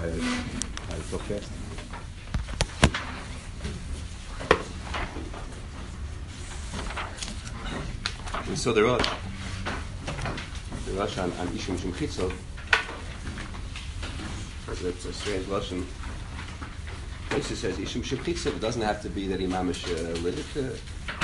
I talk fast. We saw the Rosh on Ishim Shim Chitzov. That's a strange Lashon. Tosfos says Ishim Shim Chitzov. It doesn't have to be that Imamish lit it.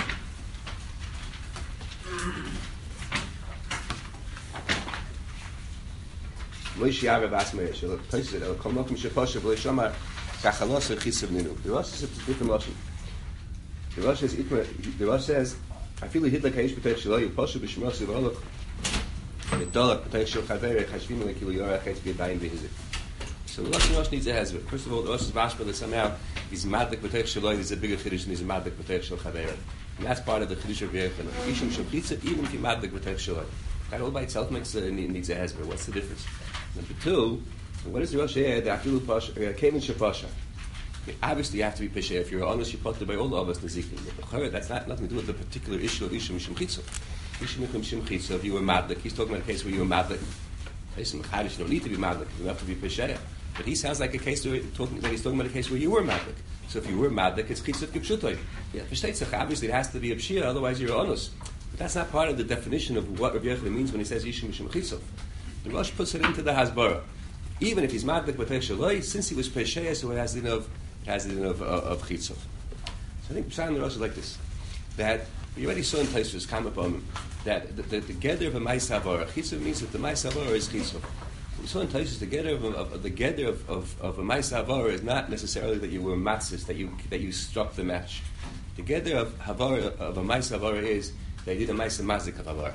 Moshe Yarav Asmei. Look, Tosfos said, "El Kol Mokum Shepasha V'Lo Shamar Kachalos Chisav Ninu." The Rosh is a different Lashon. The Rosh says, "I feel he hit like Haish B'Tech Shelo Yipasha B'Shmos Yivoloch Yidolak B'Tech Shel Chaverei Chashvim Lekilu Yorach Hetz B'Yadayim V'Hizik." So the Rosh needs a hezbollah. First of all, the Rosh is mashma that somehow he's madlik B'Tech Shelo. There's a bigger chiddush and he's madlik B'Tech Shel Chaverei, and that's part of the chiddush of Yechanan. Ishim Shemchitza, even if you madlik B'Tech Shelo, that all by itself needs a hezbollah. What's the difference? Number two, what is the Rosh here? The Afilu Pasha, Kamen Shepasha. Obviously, you have to be pesha. If you're honest, you're part by all of us nezikin. But that's nothing to do with the particular issue of Ishim Shemchitza. Ishim Shemchitza. If you were madlik, he's talking about a case where you were madlik. Case in Mechadish, you don't need to be madlik. You have to be pesha. But he sounds like a case where he's talking about a case where you were madlik. So if you were madlik, it's chitzah kipshutoy. Yeah, obviously it has to be a pshia, otherwise you're honest. But that's not part of the definition of what Rabbi Yochanan means when he says Ishim Shemchitza. The Rosh puts it into the hasbara. Even if he's madlik b'tech shaloi, since he was pesheya, so it has the of chitzah. So I think Pshat in the Rosh is like this: that we already saw in Tosfos Kamapam that the gather of a ma'aseh havara, chitzah means that the ma'aseh havara is chitzah. We saw in Tosfos the gather of a ma'aseh havara is not necessarily that you were matzis, that you struck the match. The gather of a ma'aseh havara is that you did a ma'aseh mazik of havara.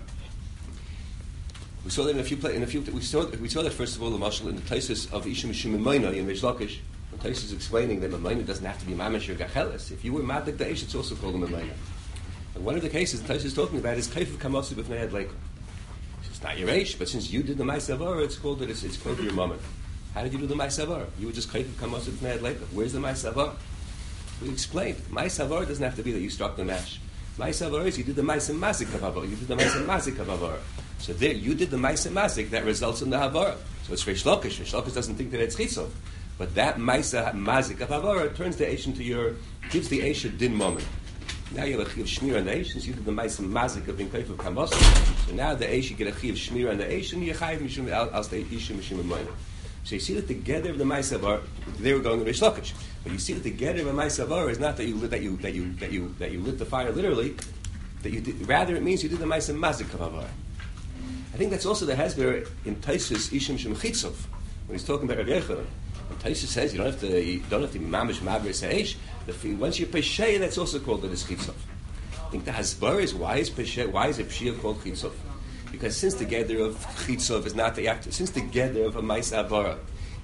We saw that in a few places. We saw that first of all, the mashal in the Tosfos of Ishim Shim Maimona in Reish Lakish. The Tosfos is explaining that Maimona doesn't have to be mamish or gacheles. If you were madlik deish, it's also called a Maimona. And one of the cases the Tosfos is talking about is kaif kamatsu b'fnei adleika. It's not your eish, but since you did the ma'aseh havara, it's called your moment. How did you do the ma'aseh havara? You were just kaif kamatsu b'fnei adleika. Where's the ma'aseh havara? We explained ma'aseh havara doesn't have to be that you struck the match. Ma'aseh havara is you did the ma'aseh mazik of havara. You did the ma'aseh mazik of havara. So there, you did the ma'aseh mazik that results in the havara. So it's Reish Lakish. Reish Lakish doesn't think that it's chitzov, but that ma'aseh mazik of havara turns the eish into gives the eish a din moment. Now you have a chiv shmir on the eish, since you did the ma'aseh mazik of being kaif of kamas. So now the eish you get a chiv shmir on the eish, and you chayiv mishum al stay ishim mishum amayna. So you see that the gather of the ma'aseh havara, they were going to Reish Lakish, but you see that the gather of a ma'aseh havara is not that you lit the fire literally. That you did, rather it means you did the ma'aseh mazik of havara. I think that's also the hezbollah in Tosfos Ishim Shim Chitzov when he's talking about Rabbi Yochanan. And Tosfos says you don't have to be mamish mavris ha'esh. Once you're pesheya, that's also called it as chitzov. I think the hasbara is why is a pshia called chitzov? Because since the gather of chitzov is not the act, since the gather of a ma'aseh havara,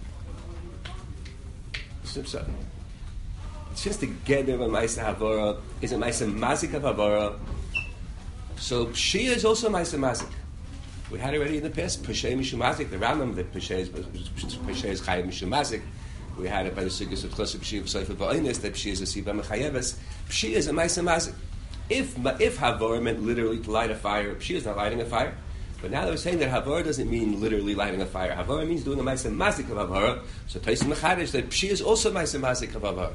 since the gather of a ma'aseh havara is a ma'aseh mazik of havara, so pshia is also ma'aseh mazik. We had already in the past Peshay Mishum Mazik, the Rambam that Peshay is Chayav Mishum Mazik. We had it by the Sigus of Chosek Pshia V'Soifa Ba'oines that Pshia is a Siva Mechayeves. Pshia is a Ma'aseh Mazik. If Havor meant literally to light a fire, Pshia is not lighting a fire. But now they're saying that Havor doesn't mean literally lighting a fire. Havor means doing a Ma'aseh Mazik of Havor. So Taisim Mechadish that Pshia is also Ma'aseh Mazik of Havor.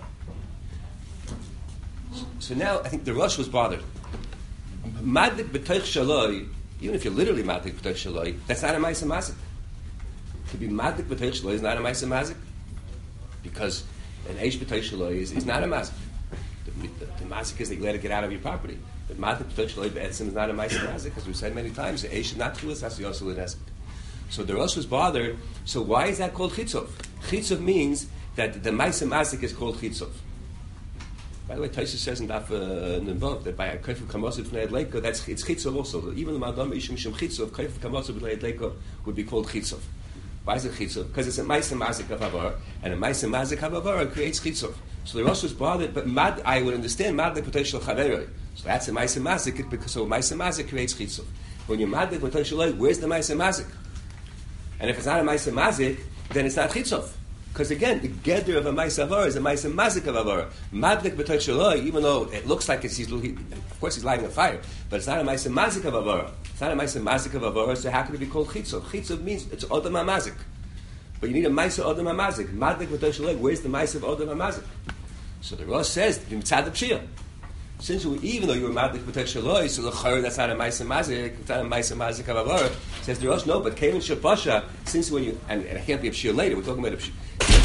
So now I think the Rosh was bothered. Madlik B'Toich Shaloi. Even if you're literally madlik b'toich shaloi, that's not a ma'aseh mazik. To be madlik b'toich shaloi is not a ma'aseh mazik, because an eish b'toich shaloi is not a mazik. The mazik is that you let it get out of your property. But madlik b'toich shaloi be'etzim is not a ma'aseh mazik, as we've said many times. The eish is not chulas, that's the also l'nesek. So the Rosh was bothered. So why is that called chitzov? Chitzov means that the ma'aseh mazik is called chitzov. By the way, Tosfos says in Daf Nevov that by a kaif of kamosav b'nei adleika, it's chitzov also. Even the Madam Ishim Shem Chitzov, kaif of kamosav b'nei adleika would be called chitzov. Why is it chitzov? Because it's a ma'aseh mazik of havara, and a ma'aseh mazik of havara creates chitzov. So the Rosh was bothered, but I would understand madlik potential chaveroi. So that's a ma'aseh mazik, because so ma'aseh mazik creates chitzov. When you're madlik potential, where's the ma'aseh mazik? And if it's not a ma'aseh mazik, then it's not chitzov. Because again, the gather of a ma'aseh havara is a ma'aseh mazik of havara. Madlik b'toich shaloi, even though it looks like of course he's lighting a fire, but it's not a ma'aseh mazik of havara. It's not a ma'aseh mazik of havara, so how can it be called chitzov? Chitzov means it's odam mazik. but you need a Maisa Adam HaMazik. Madlik B'toich Shaloi, where's the Maisa of Adam HaMazik? So the Rosh says, Mitzad the Pshia. Since even though you were Madlik B'toich Shaloi, so the Chayr, that's not a Maisa Mazik, it's not a Maisa Mazik Havavara, says the Rosh, no, but Kevin Shapasha, since when you, and it can't be a Pshia later, we're talking about a Pshia.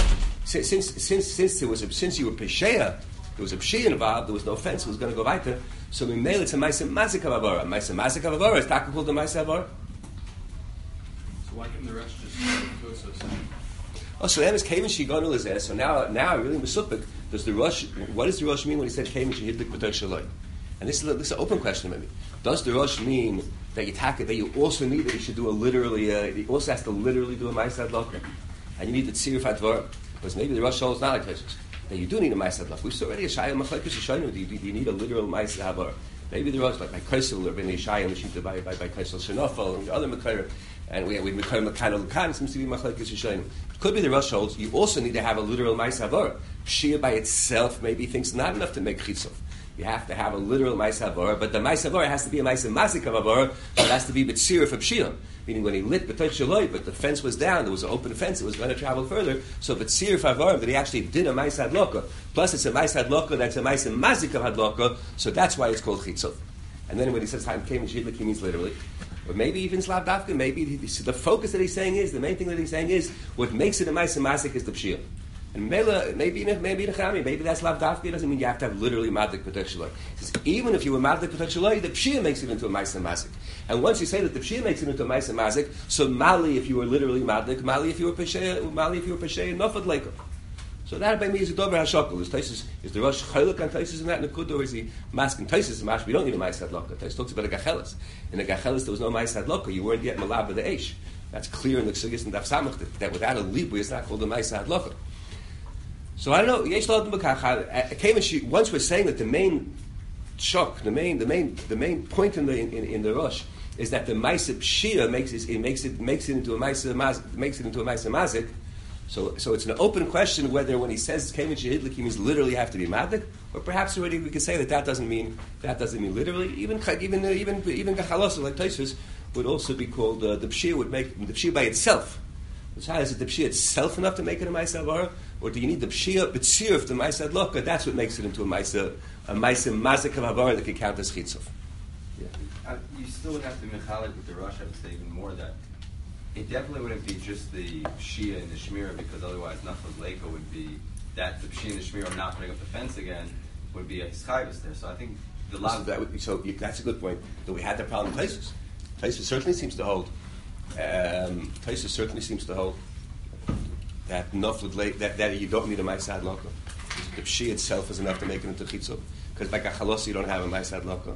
Since you were Pesheya, there was a Pshia involved, there was no offense, it was going to go weiter, so we mail it to Maisa Mazik Havavara. Maisa Mazik Havavara is Taka called the Maisa Havavara. So why couldn't the rest just go so simple? Oh, so that is Kevin Shigonu is there. So now really Mesupik, does the Rosh, what does the Rosh mean when he said Kevin Shihidlik B'toich Shaloi? And this is an open question maybe. Does the Rosh mean that you also need that you should do you also has to literally do a Ma'aseh Hadlaka? And you need the Tziruf HaDvar? Because maybe the Rosh holds not like this. That you do need a Ma'aseh Hadlaka. We saw already a Shaya Machlekes Yishayim. Do you need a literal Ma'aseh Hadvar? Maybe the Rosh, like by Kaisel, or Ben Yishayim, Mishita by Kaisel Shenofel, and the other Mekayr, and we Mekayr Mekan Lukan, seems to be Machlekes Yishayim. Could be the Rosh holds, you also need to have a literal Ma'aseh Hadvar. Shia by itself maybe thinks not enough to make Chitzov. You have to have a literal Ma'aseh Havara, but the Ma'aseh Havara has to be a Ma'aseh Mazik Havara, so it has to be B'tzir for Pshia. Meaning when he lit B'toich Shaloi, but the fence was down, there was an open fence, it was going to travel further, so B'tzir for Havara, that he actually did a Ma'aseh Hadlaka. Plus it's a Ma'aseh Hadlaka, that's a Ma'aseh Mazik Hadlaka, so that's why it's called Chitzov. And then when he says Haim Kem Shidlik, he means literally. Or maybe even Slav Dafka, maybe the focus that he's saying is, the main thing that he's saying is, what makes it a Ma'aseh Mazik is the Pshia. And maybe that's Lav Dafka. It doesn't mean you have to have literally Madlik B'toich Shaloi. He says, even if you were Madlik B'toich Shaloi, the Pshia makes it into a Ma'aseh Mazik. And once you say that the Pshia makes it into a Ma'aseh Mazik, so Mali if you were literally Madlik, Mali if you were Pesheya, Nofad Leikum. So that by me is a Dover HaShokol. Is the Rosh Chaylik on Taisus in that Nakud, or is he masking Taisus and Mash? We don't need a Ma'aseh Hadlaka. Taisus talks about a Gachelis. In a Gachelis there was no Ma'aseh Hadlaka. You weren't yet Malab of the Eish. That's clear in the Ksugis and Daf Samach that without a Libri it's not called a Ma'aseh Hadlaka. So I don't know. Once we're saying that the main shock, the main point in the Rosh is that the Ma'aseh Pshia makes it into a Ma'aseh Mazik. So it's an open question whether when he says Kevin Shehidlik he means literally have to be Madik, or perhaps already we could say that doesn't mean literally. Even Gachalos like Taisus would also be called the Pshia would make the Pshia by itself. So is it the Pshia itself enough to make it a Ma'aseh Havara? Or do you need the Pshia B'tzir of the Ma'aseh Hadlaka? That's what makes it into a Ma'aseh Mazik of Havara that can count as Chitzov. Yeah. You still would have to mechalik with the Rosh, I would say even more that it definitely wouldn't be just the Pshia and the Shmira, because otherwise Nafaz Leiko would be that the Pshia and the Shmira are not putting up the fence again would be a Hischayvus there. So I think the lot that's a good point. That we had that problem with Taisus. Taisus certainly seems to hold. That you don't need a Ma'aseh Hadlaka. The Pshia itself is enough to make it into Chitzov. Because by Gachalos you don't have a Ma'aseh Hadlaka.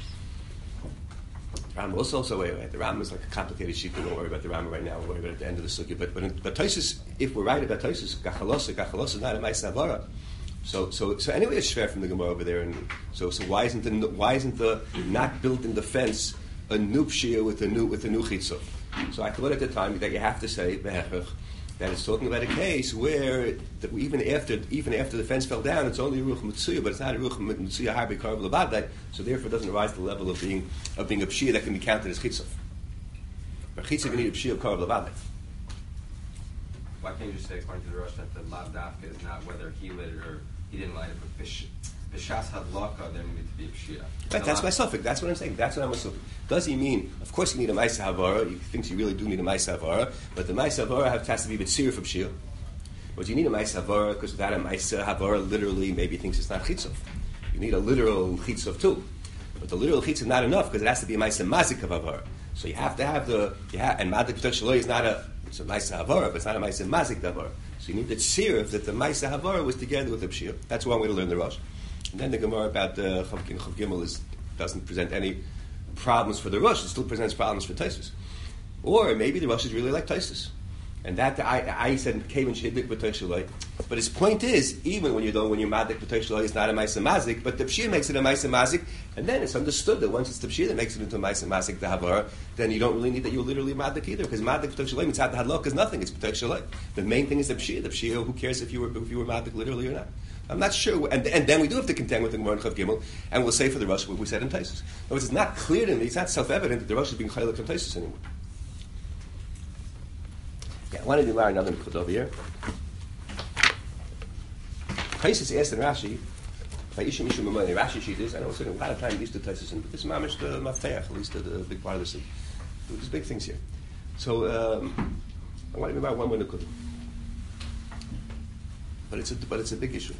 Ram was also the Ram is like a complicated sheet. We don't worry about the Ram right now. We'll worry about it at the end of the Sugya. But Taisus, if we're right about Taisus, Gachalos is not a Ma'aseh Havara. So anyway, it's shver from the Gemara over there. And so why isn't the not built in the fence a new Pshia with a new Chitzov? So I thought at the time that you have to say that it's talking about a case where even after the fence fell down, it's only Ruch Mitzuya, but it's not a Ruch Mitzuya Harbi Karv Labadai, so therefore it doesn't rise to the level of being a Pshia that can be counted as Chitzov. But Chitzov you need a Pshia of Karv Labadai. Why can't you just say, according to the Rosh, that the Lav Dafka is not whether he lit it or he didn't light it, but B'shas Hadlaka, there needed to be a Pshia. Right, that's my suffix. That's what I'm saying. That's what I'm assuming. Does he mean, of course you need a Ma'aseh Havara, he thinks you really do need a Ma'aseh Havara, but the Ma'aseh Havara has to be B'tzir for Pshia. Or do you need a Ma'aseh Havara, because without a Ma'aseh Havara, literally, maybe he thinks it's not Chitzov. You need a literal Chitzov too. But the literal Chitzov is not enough, because it has to be a Ma'aseh Mazik of Havara. So you have to have and Madik B'toich Shaloi is not it's a Ma'aseh Havara, but it's not a Ma'aseh Mazik Havara. So you need the tziruf that the Ma'aseh Havara was together with the Pshia. That's one way to learn the Rosh. And then the Gemara about the Chav Gimel doesn't present any problems for the Rosh. It still presents problems for Taisus. Or maybe the Rosh is really like Taisus. And that I said Kevin Shidlik B'toich Shaloi. But his point is, even when you're Madik B'toich Shaloi, it's not a Ma'aseh Mazik, but the Pshia makes it a Ma'aseh Mazik, and then it's understood that once it's the Pshia that makes it into a Ma'aseh Mazik, the Havara, then you don't really need that you're literally Madik either, because Madik B'toich Shaloi means the Hadlok is nothing, it's B'toich Shaloi. The main thing is the Pshia. The Pshia, who cares if you were Madik literally or not? I'm not sure. And then we do have to contend with the Gemara in Chav Gimel, and we'll say for the Rosh what we said in Taisus. In other words, it's not clear to me, it's not self-evident that the Rosh is being Chaylik from Taisus anymore. Yeah, I wanted to learn another Nikud over here. Taisus asked in Rashi, Rashi sheet is, I know we're spending a lot of time used to Taisus, but this is mamish the mafteach, at least the big part of this. There's big things here. So I want to remember one more Nikud. But it's a big issue.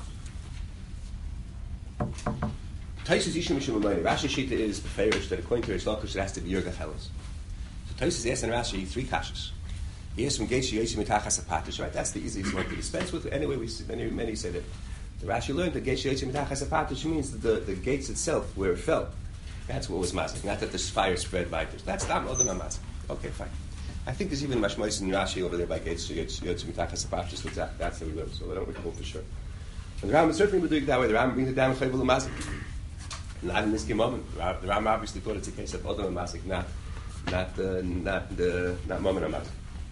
Taisus Ishim Mishum Amayim. Rashi Shita is the fairish that according to Reish Lakish it has to be Yerga Chelas. So Taisus asks in Rashi 3 kashas. He asks from Geish Yosim Mitachas Apatish. Right, that's the easiest one to dispense with. Anyway, many say that the Rashi learned that Geish Yosim Mitachas Apatish means that the gates itself where it fell. That's what was mazik. Not that the fire spread by this. That's not Odom mazik. Okay, fine. I think there's even mashmois in Rashi over there by Geish Yosim Mitachas Apatish. That's how we learn. So I don't recall for sure. And the Rambam certainly would do it that way. The Rambam brings it down with Chayvul Mazik. Not in this moment. The Rambam obviously thought it's a case of Odom Mazik, not Momen Mazik.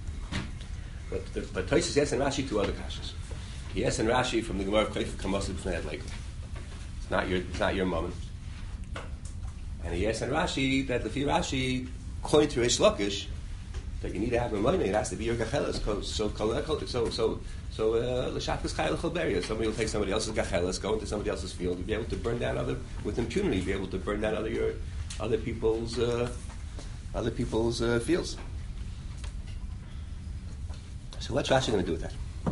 But Tosfos yes and Rashi 2 other kashas. He yes and Rashi from the Gemara of Kleifa Kamosib B'nei Adleika. It's not your moment. And he yes and Rashi that the Rashi according to Reish Lakish that you need to have a money. It has to be your gachelas. So l'shakas chayil cholberia. Somebody will take somebody else's gachelas, go into somebody else's field. You'll be able to burn down with impunity. You'll be able to burn down other people's fields. So what's Rashi going to do with that?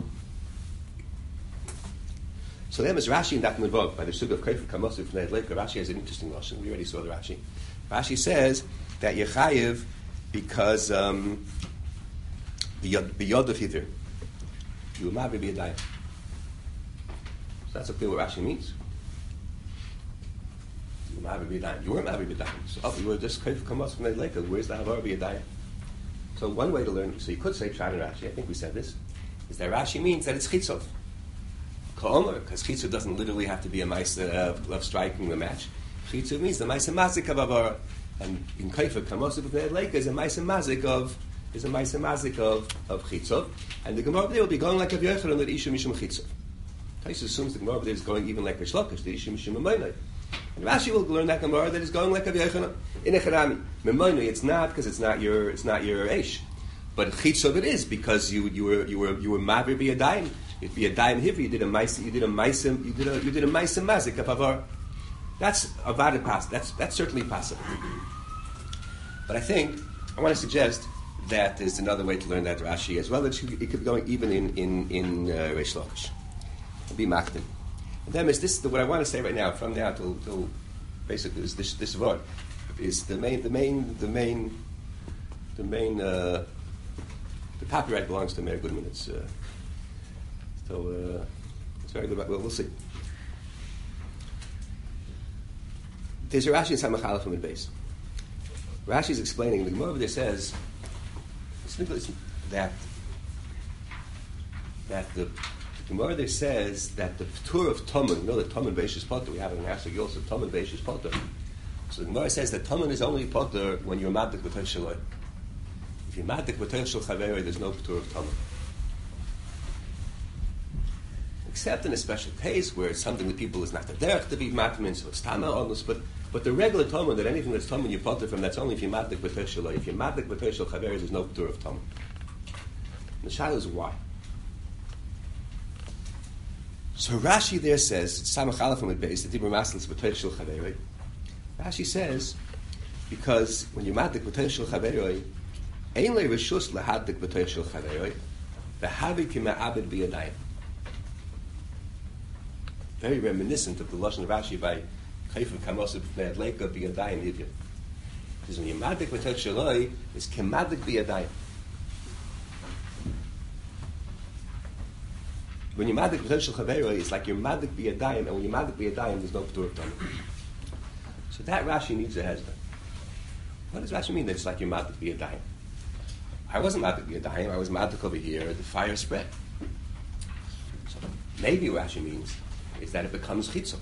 So then is Rashi in that Medvog by the Sugah of Kreifa Kamosif B'nei Adleika. Rashi has an interesting notion. We already saw the Rashi. Rashi says that Yechayev because biyod of hither. You will be a dayim. So that's clear what Rashi means. You will be a dayim. You were be a dayim. So you were just come up from the lake. Where's the havar be a dayim? So one way to learn. So you could say Pshat and Rashi. I think we said this. Is that Rashi means that it's chitzov. Ka'omer, because chitzov doesn't literally have to be a ma'aseh of striking the match. Chitzov means the ma'aseh mazik of avar, and in Kaifa Kamosif B'nei Adleika is a ma'aseh mazik of chitzov, and the Gemara there will be going like a Yochanan that Isha Mishum chitzov. Taisus assumes the Gemara there is going even like Reish Lakish, the Isha Mishum Memoinai. And Rashi will learn that Gemara that is going like a Yochanan in Echarami. Memoinai, it's not because it's not your Eish, but chitzov it is because you were mavir be a daim. It'd be a daim hivri. You did a ma'aseh mazik of avar. That's avada pas. That's certainly possible. But I think I want to suggest that there's another way to learn that Rashi as well. It could be going even in Reish Lakish. Be makdim. And then is this what I want to say right now, from now till basically is this word is the copyright belongs to Meir Goodman. It's very good. Well, we'll see. There's a Rashi in Samach Aleph from the base. Rashi is explaining, the Gemara over there says that the Gemara there says that the P'tur of Toman, you know the Toman Beishis Potter, we have in Hasag also Toman Beishis Potter. So the Gemara says that Toman is only Potter when you're Madik B'Toich Shaloi. If you're Madik B'Toich Shal Chaveroi, there's no P'tur of Toman. Except in a special case where it's something that people is not the derech to be matmin, so it's tama onus. But the regular toman, that anything that's toman you potter from, that's only if you're madik b'toich shaloi. If you're madik b'toich shal chaveris, there's no p'tur of toman. The shaila is why. So Rashi there says, Samach Aleph from the base, the Dibur Maslis b'toich shal chaveroi. Rashi says because when you're madik b'toich shal chaveroi, ein le reshus lehadik b'toich shal chaveroi, v'habi k'ma'abed b'yadayim. Very reminiscent of the Lashon of Rashi by Kaifa Kamosib B'nei Adleika B'yadayim Hivya. Because when you're madik b'toich shaloi, it's kemadik b'yadayim. When you're madik b'toich shal chaveroi, it's like you're madik b'yadayim, and when you're madik b'yadayim, there's no p'tur of tamim. So that Rashi needs a husband. What does Rashi mean that it's like you're madik b'yadayim? I wasn't madik b'yadayim, I was madik over here, the fire spread. So maybe Rashi means is that it becomes chitzov.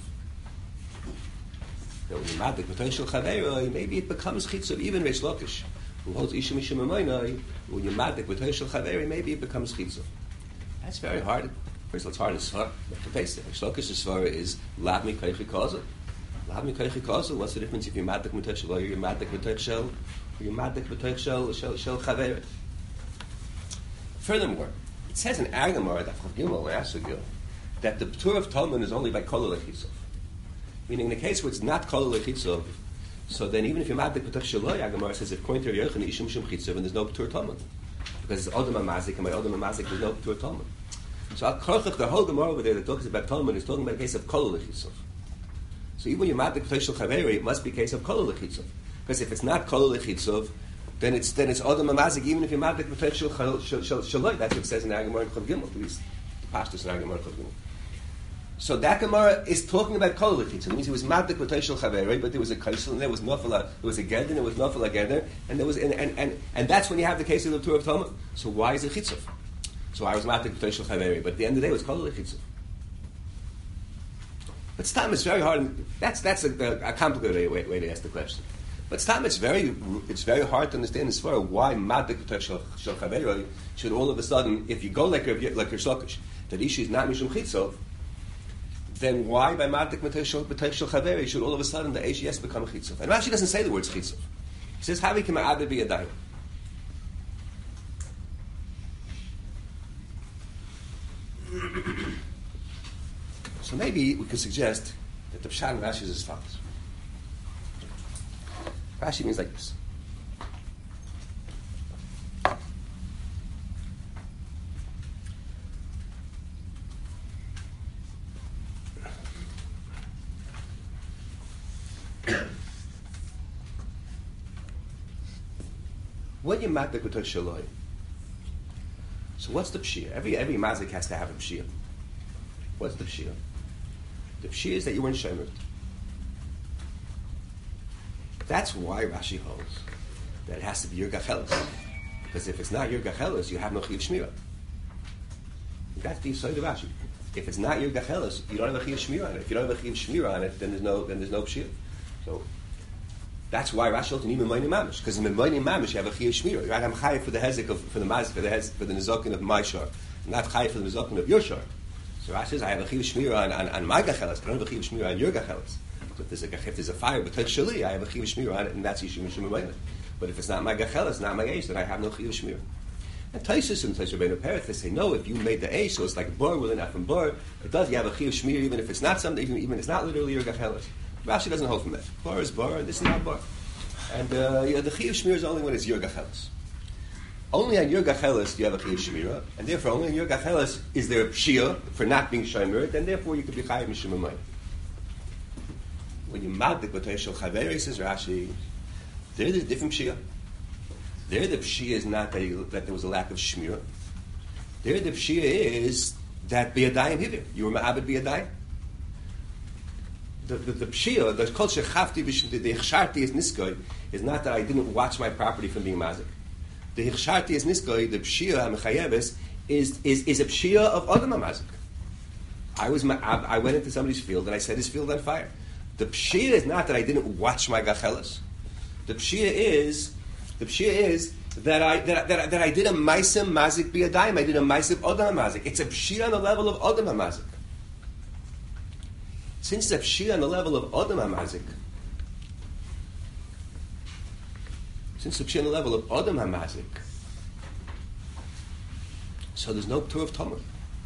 Maybe it becomes chitzov, even Reish Lakish, who holds Isha Mishum Amoinai, when you're madik with Reish Chaveri, maybe it becomes chitzov. That's very hard. First, it's hard to svar. To paste it. Reish Lakish's svar is Lav Mi Kaichi Kaza. Lav Mi Kaichi Kaza. What's the difference if you're madik with Reish Chaveri, you're madik with Reish Shel, or you're madik with Reish Shel Chaveri? Furthermore, it says in Agamar that the Ptur of Talmud is only by Kol Lechitzov. Meaning, in the case where it's not Kol Lechitzov, so then even if you're mad, the P'tach Shaloi, Agamar says, if Koin Ter Yochanan Ishim Shum Chitzov, and there's no Ptur Talmud. Because it's Odom HaMazik, and by Odom HaMazik, there's no Ptur Talmud. So Al Korchach, the whole Gemara over there that talks about Talmud, is talking about a case of Kol Lechitzov. So even when you're mad, the P'tach Shal Chaveri, it must be a case of Kol Lechitzov. Because if it's not Kol Lechitzov, then it's Odom HaMazik, even if you're mad, the P'tach Shal Shaloi. That's what it says in Agamar and Chav Gimel, at least the Pashtus in Agamar and Chav Gimel. So that Gemara is talking about Kol Lechitzov. It means it was Madlik Potential Chaveri, but there was a Kaisel, and there was Nofela, there was a Geder, and there was Nofela Geder, and there was and that's when you have the case of the Tur of Talmud. So why is it Chitzov? So I was Madlik Potential Chaveri, but at the end of the day it was Kol Lechitzov. But Stam is very hard. That's a complicated way to ask the question. But Stam it's very hard to understand as far as why Madlik Potential Chaveri should all of a sudden, if you go like your Shokish, that issue is not Mishum Chitzov, then why by Matik Mateshel Chaveri should all of a sudden the AGS become a Chitzov? And Rashi doesn't say the words Chitzov. He says, Havi Kima Adar Bi Yadayim. So maybe we could suggest that the Pshat in Rashi is as follows. Rashi means like this. When you mat the Kutar Shaloi, so what's the Pshia? Every mazik has to have a Pshia. What's the Pshia? The Pshia is that you weren't Shemer. That's why Rashi holds that it has to be your Gachelis. Because if it's not your Gachelis, you have no Chiv Shmira. That's the Yisod of Rashi. If it's not your Gachelis, you don't have a Chiv Shmira on it. If you don't have a Chiv Shmira on it, then there's no Pshia. So that's why Rashi holds even Memoini Mamish, because in Memoini Mamish you have a Chiyuv Shmira. Right? I'm Chayiv for the Hezek for the Mazik, for the Nezokin of my shor, not Chayiv for the Nezokin of your shor. So Rashi says I have a Chiyuv Shmira on my Gachelis, but I don't have a Chiyuv Shmira on your Gachelis. So if there's a fire but Shali, I have a Chiyuv Shmira on it, and that's Yishim Mishim Memoini. But if it's not my Gachelis, not my Eish, then I have no Chiyuv Shmira. And Taisus and Taisus Rabbeinu Peretz, they say no. If you made the Eish, so it's like Bor with an F and Bor, it does. You have a Chiyuv Shmira even if it's not something, even if it's not literally your Gachelis. Rashi doesn't hold from that. Bor is Bor, and this is not Bor. And the Chiyuv Shmira is only when it's your Gachelis. Only on your Gachelis do you have a Chiyuv Shmira, and therefore only on your Gachelis is there a Pshia for not being Shomer, and therefore you could be Chayiv Mishum Amayim. When you mad the Potential Chaveri, says Rashi, there's a different Pshia. There the Pshia is not that there was a lack of Shmira. There the Pshia is that Biyadayim Hivir. You were Ma'abed Biyadayim. The Pshia, the Kol Shechafti, the Hichsharti is Niskoy, is not that I didn't watch my property from being Mazik. The Hichsharti is Niskoy, the Pshia HaMechayeves, is a Pshia of Adam HaMazik. I went into somebody's field and I set his field on fire. The Pshia is not that I didn't watch my Gachelis. The Pshia is that I did a Maisim Mazik Biyadayim, I did a Maisim Adam HaMazik. It's a Pshia on the level of Adam HaMazik. Since it's a Pshia on the level of Adam HaMazik, so there's no Ptur of Talmud.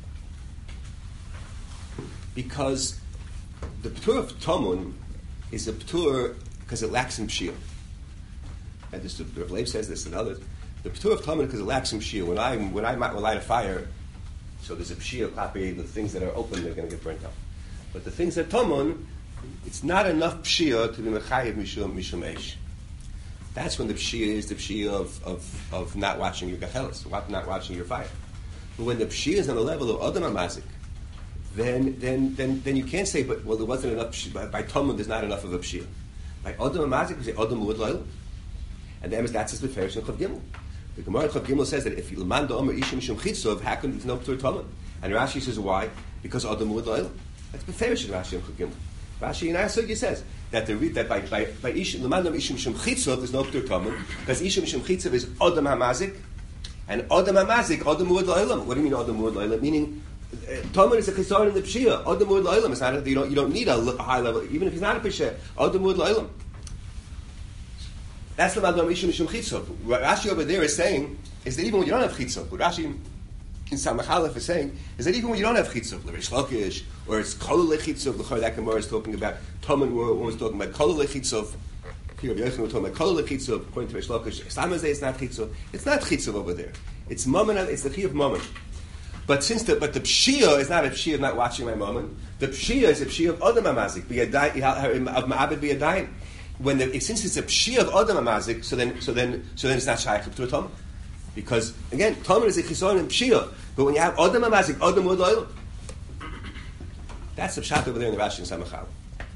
Because the Ptur of Talmud is a Ptur because it lacks in Pshia. And this, the Rav Leib says this and others. The Ptur of Talmud because it lacks in Pshia. When I light a fire, so there's a Pshia copy, the things that are open, they're going to get burnt up. But the things that Tomon, it's not enough Pshia to be Mechayiv Mishum Eish. That's when the Pshia is the Pshia of not watching your Gachelis, not watching your fire. But when the Pshia is on the level of Adam HaMazik, then you can't say, but well, there wasn't enough Pshia. By Tomon, there's not enough of a Pshia. By Adam HaMazik, we say Adam Mu'ud Lail. And that's his Beferish in Chav Gimel. The Gemara in Chav Gimel says that if L'man Da'omer Ishim Mishum Chitzov, how come there's no Ptur Tomon? And Rashi says why? Because Adam Mu'ud Lail. That's Beferish in Rashi and Chav Gimel. Rashi in Asugya says that by Ishim L'man Da'omer Ishim Mishum Chitzov there's no Ptur Tomon because Ishim Mishum Chitzov is Adam HaMazik, and Adam HaMazik Adam Mu'ud La'ilam. What do you mean Adam Mu'ud La'ilam? Meaning Tomon is a Chizar in the Pshia. Adam Mu'ud La'ilam. It's not you don't need a high level even if he's not a Pshia. Adam Mu'ud La'ilam. That's the Madam Ishim Mishum Chitzov. What Rashi over there is saying is that even when you don't have Chitzov, what Rashi in Samach Aleph is saying is that even when you don't have Chitzov, L'Reish Lakish, or it's Kol Lechitzov, L'Chor that Gemara is talking about, Toman was talking about Kol Lechitzov, here Rabbi Yochanan was talking about Kol Lechitzov, according to Reish Lakish, Samazeh it's not Chitzov. It's not Chitzov over there. It's Mammon, it's the Chi of Mammon. But the Pshia is not a Pshia of not watching my Mammon. The Pshia is a Pshia of Adam HaMazik, of Ma'abed B'Yadayim. Since it's a Pshia of Adam HaMazik, so then it's not Shaykh to a Tom. Because, again, Tom is a Chison and Pshia. But when you have Adam HaMazik, Adam Ud Oil, that's the Pshat over there in the Rashi and Samachal.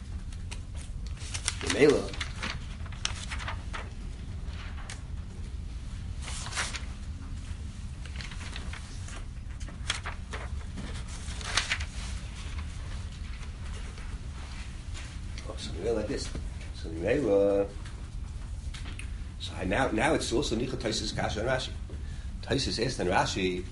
The Mela. Like this. So now it's also Nicha Taisus Kasha and Rashi. Taisus asked and Rashi,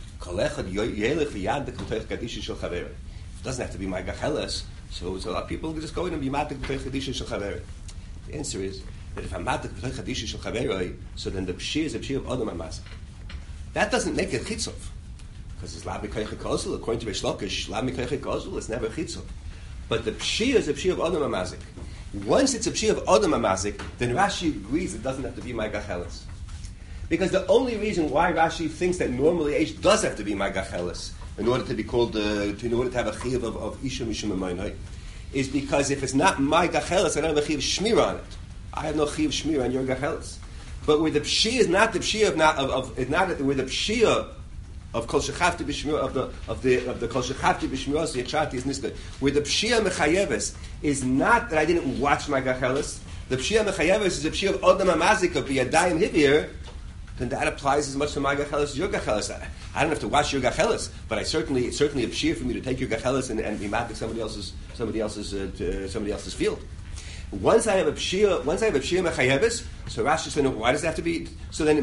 it doesn't have to be my gacheles, so a lot of people can just go in and be matik b'toich hadisha shel chaver. The answer is that if I'm matik b'toich hadisha shel chaver, so then the pshir is a pshir of Adam HaMazik. That doesn't make it chitzov, because it's lav mikoich kozel. According to Reish Lakish, lav mikoich kozel, it's never chitzov. But the pshir is a pshir of Adam HaMazik. Once it's a pshir of Adam HaMazik, then Rashi agrees it doesn't have to be my gacheles. Because the only reason why Rashi thinks that normally Eish does have to be my gacheles in order to be called, in order to have a chiyuv of Isha Mishum Amayinai, is because if it's not my gacheles, I don't have a chiyuv shmir on it. I have no chiyuv shmir on your gacheles. But where the pshir is not the pshir where the pshir of kol shechafti b'shmir of the kol shechafti b'shmir so yachati is niska. Where the pshia mechayeves is not that I didn't watch my gacheles. The pshia mechayeves is the pshia of Adam HaMazik of b'yadayim hivir. Then that applies as much to my gacheles as your gacheles. I don't have to watch your gacheles, but it's certainly a pshia for me to take your gacheles and be matik somebody else's field. Once I have a pshia mechayeves, so Rashi said, no, why does it have to be? So then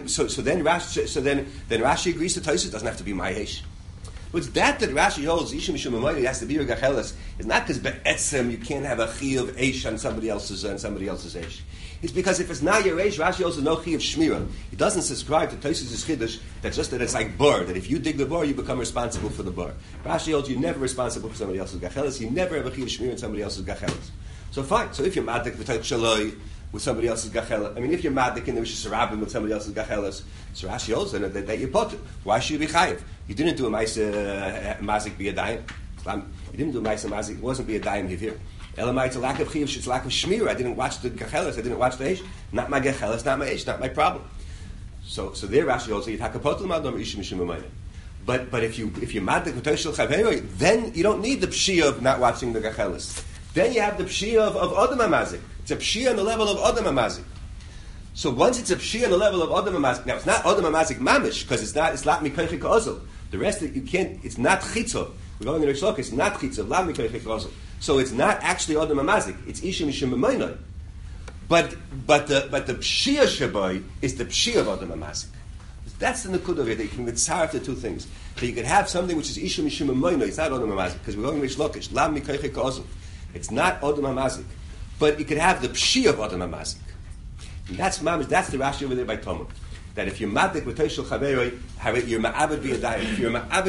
Rashi agrees to Tosfos. It doesn't have to be my heish. What's that Rashi holds Isha Mishum Amayinai has to be your gacheles is not because be'etzem you can't have a chi of eish on somebody else's eish. It's because if it's not your eish, Rashi also no chi of shmira. He doesn't subscribe to Tosfos' chiddush that's just that it's like bar, that if you dig the bar, you become responsible for the bar. Rashi holds you're never responsible for somebody else's gacheles. You never have a chi of shmira in somebody else's gacheles. So fine. So if you're madik v'tayt shaloi with somebody else's gacheles, if you're madik in the Rishus Rabbim with somebody else's gacheles, so Rashi holds that you're potter. Why should you be chayiv? You didn't do a mazik b'yadayim. You didn't do a mazik. It wasn't b'yadayim here. Elamai, it's a lack of chiyuv. It's a lack of shmir. I didn't watch the gacheles. I didn't watch the eish. Not my gacheles. Not my eish. Not my problem. So there Rashi holds that you takapotel madam ishim mishum amayinai. But if you're madik v'toy shel chaveroi, then you don't need the pshia of not watching the gacheles. Then you have the pshia of Adam HaMazik. It's a pshia on the level of Adam HaMazik. So once it's a pshia on the level of Adam HaMazik, now it's not Adam HaMazik mamish, because it's lat mikoichik ozel. The rest of it, you can't, it's not chitzov. We're going in Reish Lakish, it's not chitzov, lat mikoichik ozel. So it's not actually Adam HaMazik, it's Isha Mishum Amayinai. But the pshia shabai is the pshia of Adam HaMazik. That's the nakudah of it. You can mitzaref the two things. So you could have something which is Isha Mishum Amayinai, it's not Adam HaMazik, because we're going in Reish Lakish, lat mikoichik ozel. It's not Adam HaMazik, but you could have the pshia of Adam HaMazik. And that's the Rashi over there by Talmud. That if you're madik v'toy shel chaveroi, you're ma'abed b'yadayim. If you're ma'abed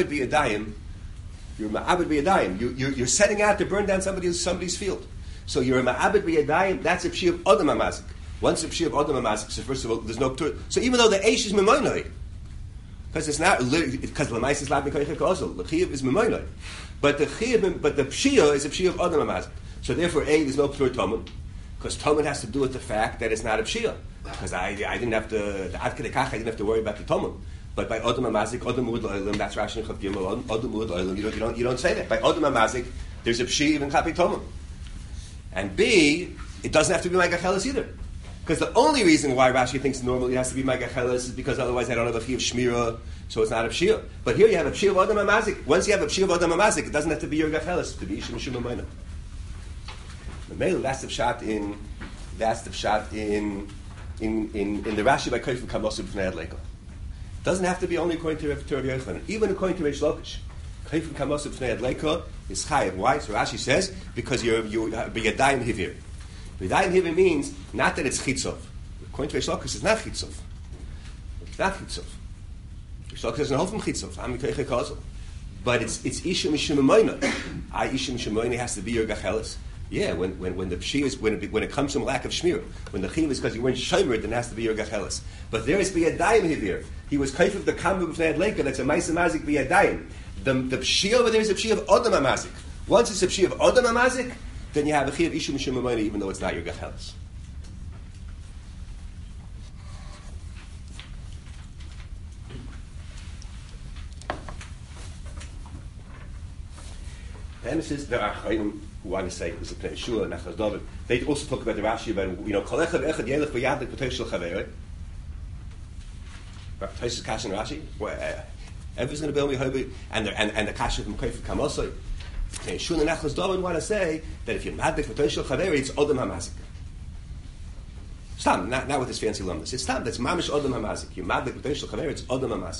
b'yadayim, you're setting out to burn down somebody's field. So you're a ma'abed b'yadayim. That's a pshia of Adam HaMazik. Once a pshia of Adam HaMazik, so first of all, there's no ptur. So even though the eish is memoinoi, because it's not because l'mais is lab mikoichek ozel, the chiyuv is memoinoi. But the pshia is a pshia of Adam HaMazik. So therefore, there's no ptur Talmud, because Talmud has to do with the fact that it's not a pshia. Because I didn't have to, I didn't have to worry about the Talmud. But by Adam HaMazik, Adam Ud Oilam, that's Rashi Chav Gimel, Adam Ud Oilam, you don't say that. By Adam HaMazik, there's a pshia even Chapi Talmud. And B, it doesn't have to be my gacheles either. Because the only reason why Rashi thinks normally it has to be my gacheles is because otherwise I don't have a chi of shmira, so it's not a pshia. But here you have a pshia of Adam HaMazik. Once you have a pshia of Adam HaMazik, it doesn't have to be your gacheles, to be Ishim Mishum Amayinai. That's the pshat in the Rashi by Koif Kamosu B'nei Adleiko. It doesn't have to be only according to Rav Yochanan. Even according to Reish Lakish, Koif Kamosu B'nei Adleiko is chayav. Why? So Rashi says because you're b'yadayim hivir. B'yadayim hivir means not that it's chitzov. According to Reish Lakish, it's not chitzov. It's not chitzov. Reish Lakish doesn't hold from chitzov. I'm Mikoiche Kazel. But it's isha mishum amoina. Isha mishum amoina has to be your gachelis. Yeah, when the pshi is when it comes from lack of shmir, when the chiv is because you weren't shomer, then it has to be your gachelis. But there is biyadayim here. He was kaif of the kamu b'fnei adleika. That's a ma'isa mazik biyadayim. The pshi over there is a pshi of odam amazik. Once it's a pshi of odam amazik, then you have a chiv isha mishum amoina, even though it's not your gachelis. And it says there are chayim who want to say it was a Pnei Yeshua, Nachas David. They also talk about the Rashi about kol echad echad yelech v'yadlik b'tei shel chaverei. Taisus Kasha and Rashi. Everyone's going to build me hobi, and the Kasha from Kofar Kamosai. Pnei Yeshua and Nachas David want to say that if you're madlik b'tei shel chaverei, it's odam hamazik. Stam, not with this fancy lumdus. It's stam. That's mamish odam hamazik. You're madlik b'tei shel chaverei, it's odam hamazik.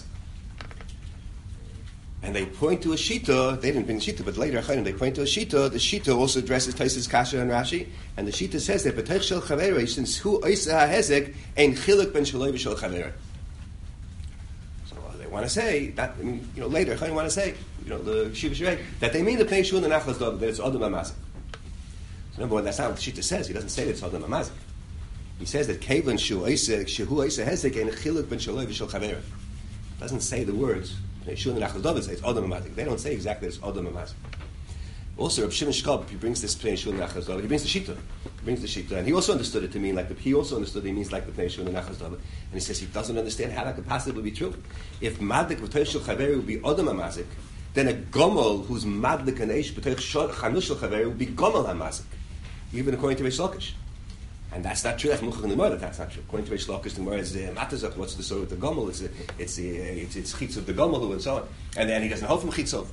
And they point to a shita. They didn't bring the shita, but later they point to a shita. The shita also addresses Taisus Kasha and Rashi, and the shita says that b'tech shel chaverei, since hu oisa hahezek ein chiluk ben shaloi v'shel chaverei. So they want to say that. Later they want to say, the Shiva Shirei, that they mean the Pnei Yeshua and the Nachlas David, that it's odam hamazik. So number one, that's not what the shita says. He doesn't say that it's odam hamazik. He says that kevin shu oisa hezek ein chiluk ben shaloi v'shel chaverei. Doesn't say the words. Yeshua and Nachlas David say it's Odom Hamazik. They don't say exactly it's Odom Hamazik. Also, Reb Shimon Shkab, he brings this Pnei Yeshua and Nachlas David. He brings the shita. And he also understood it to mean he also understood it means like the Pnei Yeshua and Nachlas David. And he says he doesn't understand how that could possibly be true. If Madlik B'tei Shel Chaveri would be Odom Hamazik, then a Gomel who's Madlik and Eish B'tei Chanush Shel Chaveri would be Gomel Hamazik, even according to Reish Lakish. And that's not true. That's Muchach in the Gemara. That's not true. According to Reish Lakish, the Gemara is Matazach. What's the story with the Gomel? It's chitz of the Gomel and so on. And then he doesn't hold from chitzov.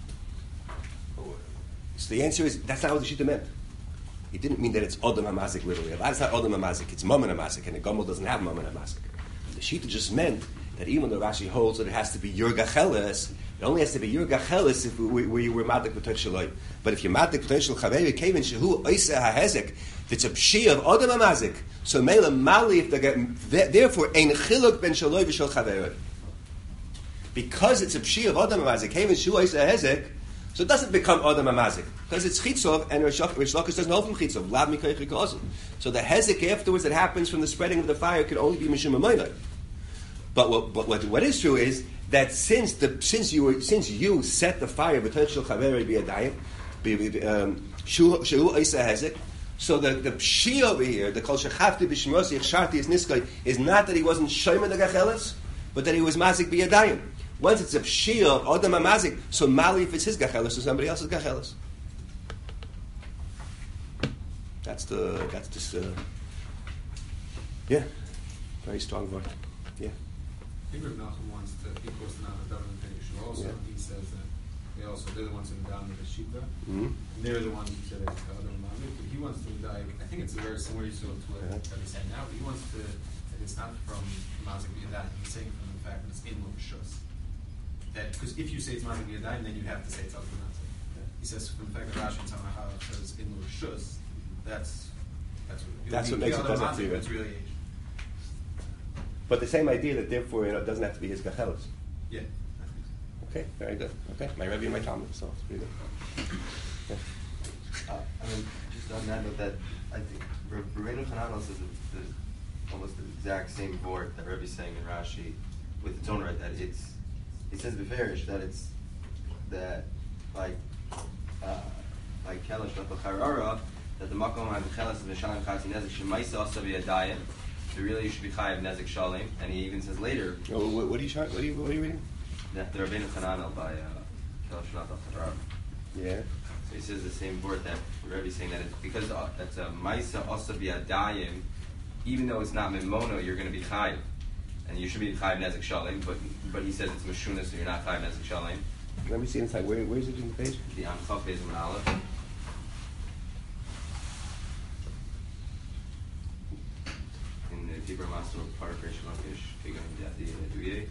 So the answer is that's not what the shita meant. He didn't mean that it's Odom Hamazik literally. That's not Odom Hamazik. It's Mammon Hamazik, and the Gomel doesn't have Mammon Hamazik. The shita just meant that even though Rashi holds that it has to be your gacheles, it only has to be your gacheles if we were madlik b'tei shaloi. But if you're madlik b'tei shel chaveri, kevin shehu oiseh hahezek, it's a pshi of odam hamazik. So mela mali if therefore ein chiluk ben shaloi v'shel chaveri. Because it's a pshi of odam hamazik, kevin shehu oiseh hahezek, so it doesn't become odam hamazik because it's chitzov and Reish Lakish doesn't hold from chitzov. Lav mikoich kozim. So the hezek afterwards that happens from the spreading of the fire can only be mishum amoinai. But what is true is that since you set the fire potential chaveri biyadayim shehu oisa hezek, so the pshi over here, the kol shechavti b'shmos yichsharti is niskai, is not that he wasn't shomer the gacheles, but that he was mazik biyadayim. Once it's a pshi of odam mazik, so mali if it's his gacheles or somebody else's gacheles. That's this. Yeah, very strong word. Yeah. Ibn Nachum wants to, he quotes the Nachas David and Pnei Yeshua also. Yeah. He says that they're the ones who down with the shita. Mm-hmm. They're the ones who said it's Kadam Mamik, but he wants to die. I think it's a very similar to what he's saying now, but he wants to say it's not from Mazik B'Yadayim. He's saying from the fact that it's in L'Rishus. That because if you say it's Mazik B'Yadayim, then you have to say it's Kadam Mazik. He says from the fact that Rashi and Tamahal says in L'Rishus, that's what makes it doesn't have to be. It's really Asian. But the same idea that therefore it doesn't have to be his gacheles. Yeah. Okay, very good. Okay, my Rebbe and my Talmud, so it's pretty good. Yeah. Just on that note, that I think Rabbeinu Hanan says the almost the exact same word that Rebbe's saying in Rashi with the tone right that it says beferish that it's that like Kelesh B'Charara that the makom ha'Cheles is Mishalim Chatzi Nezik Shemaisa Asa B'Yadayim. So really, you should be chayav nezik shalim, and he even says later. Oh, what are you reading? That the Rabbeinu Hananel by Kelesh B'Charara. Yeah. So he says the same word that the Rebbe is saying that it's because that's a Maisa Asa B'Yadayim, even though it's not Mimono, you're going to be chayav, and you should be chayav nezik shalim. But he says it's Meshuna, so you're not chayav nezik shalim. Let me see inside. Where is it in the page? The Amchaf is an Aleph. Hebrew Master of Park Reish Lakish, Kigan Dati Duye.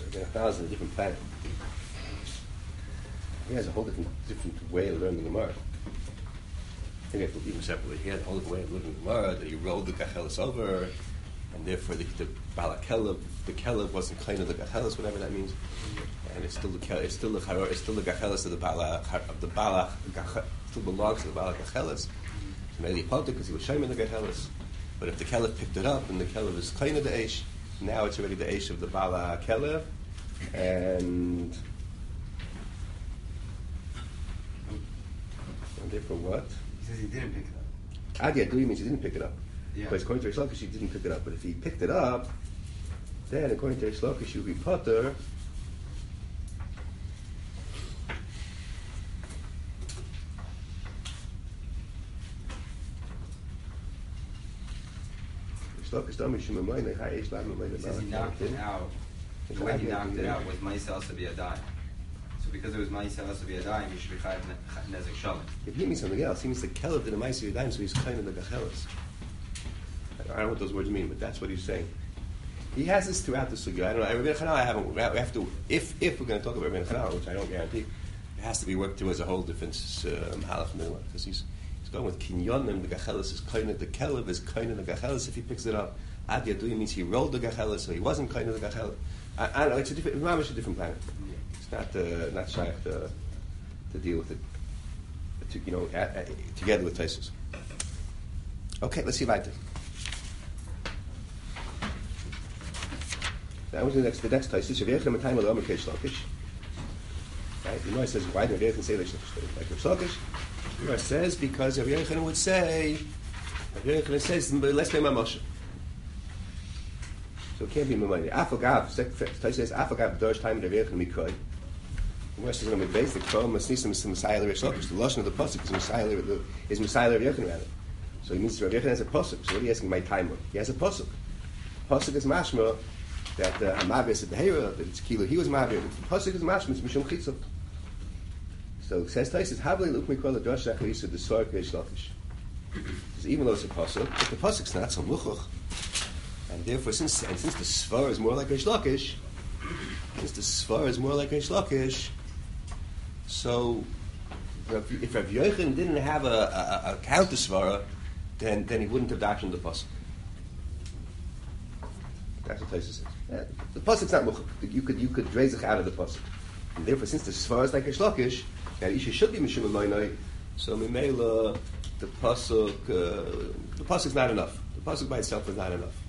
Nachal is on a different planet. He has a whole different way of learning the Gemara. I think I have to leave him separately. He had a whole different way of learning the Gemara, that he rolled the Gachelis over, and therefore the Balakelev, the Kelev wasn't kind of the Gachelis, whatever that means. And it's still the Gachelis of the Balach, still belongs to the Balach Gachelis. So maybe he pumped it because he was showing the Gachelis. But if the Kelev picked it up, and the Kelev is kind of the Eish, now it's already the Eish of the Balach Kelev, and therefore what? He says he didn't pick it up. Adi Adui means he didn't pick it up. Yeah. Because according to Reish Lakish, he didn't pick it up. But if he picked it up, then according to Reish Lakish, he would be Potter. Reish Lakish told me, Shema Moinei, Hai Eish Lad Moinei. He says he knocked it out. The way he knocked it out was Ma'aseh to be a dime. So because it was Ma'aseh to be a dime, he should be Chayav Nezek Shalom. If he means something else, he means the Kelev did a Ma'aseh Yadayim, so he's kind of the Gachelis. I don't know what those words mean, but that's what he's saying. He has this throughout the sugya. I don't know. Rabbi Chanal, I haven't. We have to. If we're going to talk about Rabbi Chanal, which I don't guarantee, it has to be worked through as a whole different halach milah, because he's going with kinyonim. The gachelis is kind of the kelev is kind of the gachelis. If he picks it up, ad yadui means he rolled the gachelis, so he wasn't kind of the gachelis. I don't know. It's a different. Mamish a different planet. It's not shaykh to deal with it. Together with Taisus. Okay, let's see weiter. That was the next Taisus. Yevechem Matayim L'Omer Keish Lakish. Right? The Gemara says, why did Yevechem say like Reish Lakish? The Gemara says because Yevechem would say, Yevechem says, let's name Moshe. So it can't be Mamayim. Afagav. Taisus says, Afagav Dorsh Time Yevechem Mikroi. The Gemara says, going to be based the Krom Masnisim is Messiah Reish Lakish. The lashon of the pasuk is Messiah Yevechem rather. So he means Yevechem has a pasuk. So what are you asking my timer? He has a pasuk. Pasuk is mashma. That Amav is a Behera, that it's Kilo, he was Amav. The Pasuk is Mashma, it's Mishum Chitzot. So it says Taisus, Havli Luk Mikol Adosh Acharisu, the Sor Keish Lakish. Because even though it's a Pasuk, but the Pasuk's not so Muchuch. And therefore, since the Svar is more like Reish Lakish, so if Rav Yochanan didn't have a counter Svara, then he wouldn't have actioned the Pasuk. That's what Taisus says. Yeah, the pasuk's not muchuk. You could raise it out of the pasuk, and therefore, since the svar is like Reish Lakish, now Isha should be mishum Maynai. So Mimela, the pasuk's not enough. The pasuk by itself is not enough.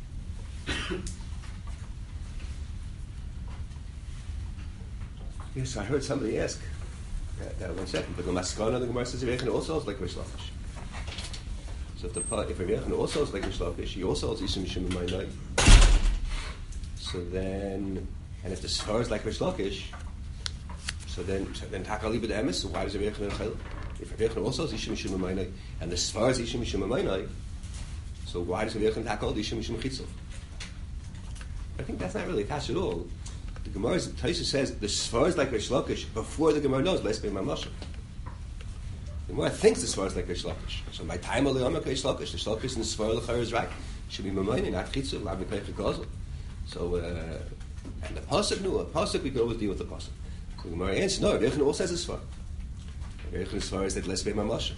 Yes, I heard somebody ask that 1 second. But the Maskana, the Gemara says Yevechem also is like Reish Lakish. So if Yevechem also is like Reish Lakish, he also is Isha mishum Maynai. So then, and if the Sfar is like Reish Lakish, so then Takali b'd emes. So why does Yevechem Chayil? If Yevechem also is Isha mishum Maynai, and the Sfar is Isha mishum Maynai, so why does Yevechem Takal Isha mishum Chitzov? I think that's not really attached at all. The Gemara, Taisus says the Sfar is like Reish Lakish before the Gemara knows. Let's be my Moshe. The Gemara thinks the Sfar is like Reish Lakish. So my time only on Reish Lakish. The Lakish and the Sfar L'chayr is right. Should be Maynai, not Chitzov. Lav Mikayich Gazel. So, and the pasuk, we could always deal with the pasuk. So the Gemara answers, no, Yevechem also says it's far. Yevechem says that let's be my Moshe.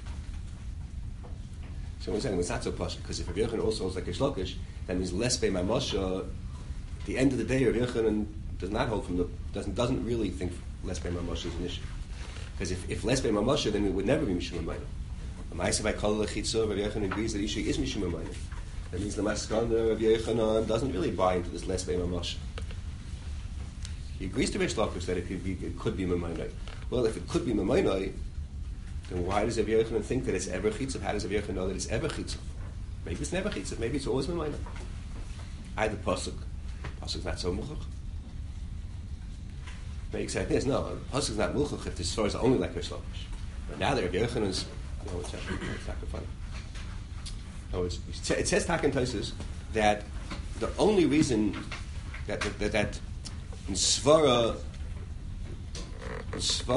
So we're saying it's not so pasuk, because if Yevechem also is like Reish Lakish, that means let's be my Moshe. At the end of the day, Yevechem does not hold from doesn't really think let's be my Moshe is an issue. Because if let's be my Moshe, then it would never be Mishum Maynai. The Ma'aseh by Kol Lechitzo, Yevechem agrees that Isha is Mishum Maynai. That means the Maskana of Yochanan doesn't really buy into this Les Be'ema Moshe. He agrees to Reish Lakish that it could be Mamonai. Well, if it could be Mamonai, then why does Yochanan think that it's ever Chitzav? How does Yochanan know that it's ever Chitzav? Maybe it's never Chitzav. Maybe it's always Mamonai. Either Pasuk. Pasuk's not so Muchach. Maybe it's like this. No, Pasuk's not Muchach if this story is only like Reish Lakish. But now that Yochanan's, it's not funny. No, it says Takan Taisus that the only reason that in Svara Reish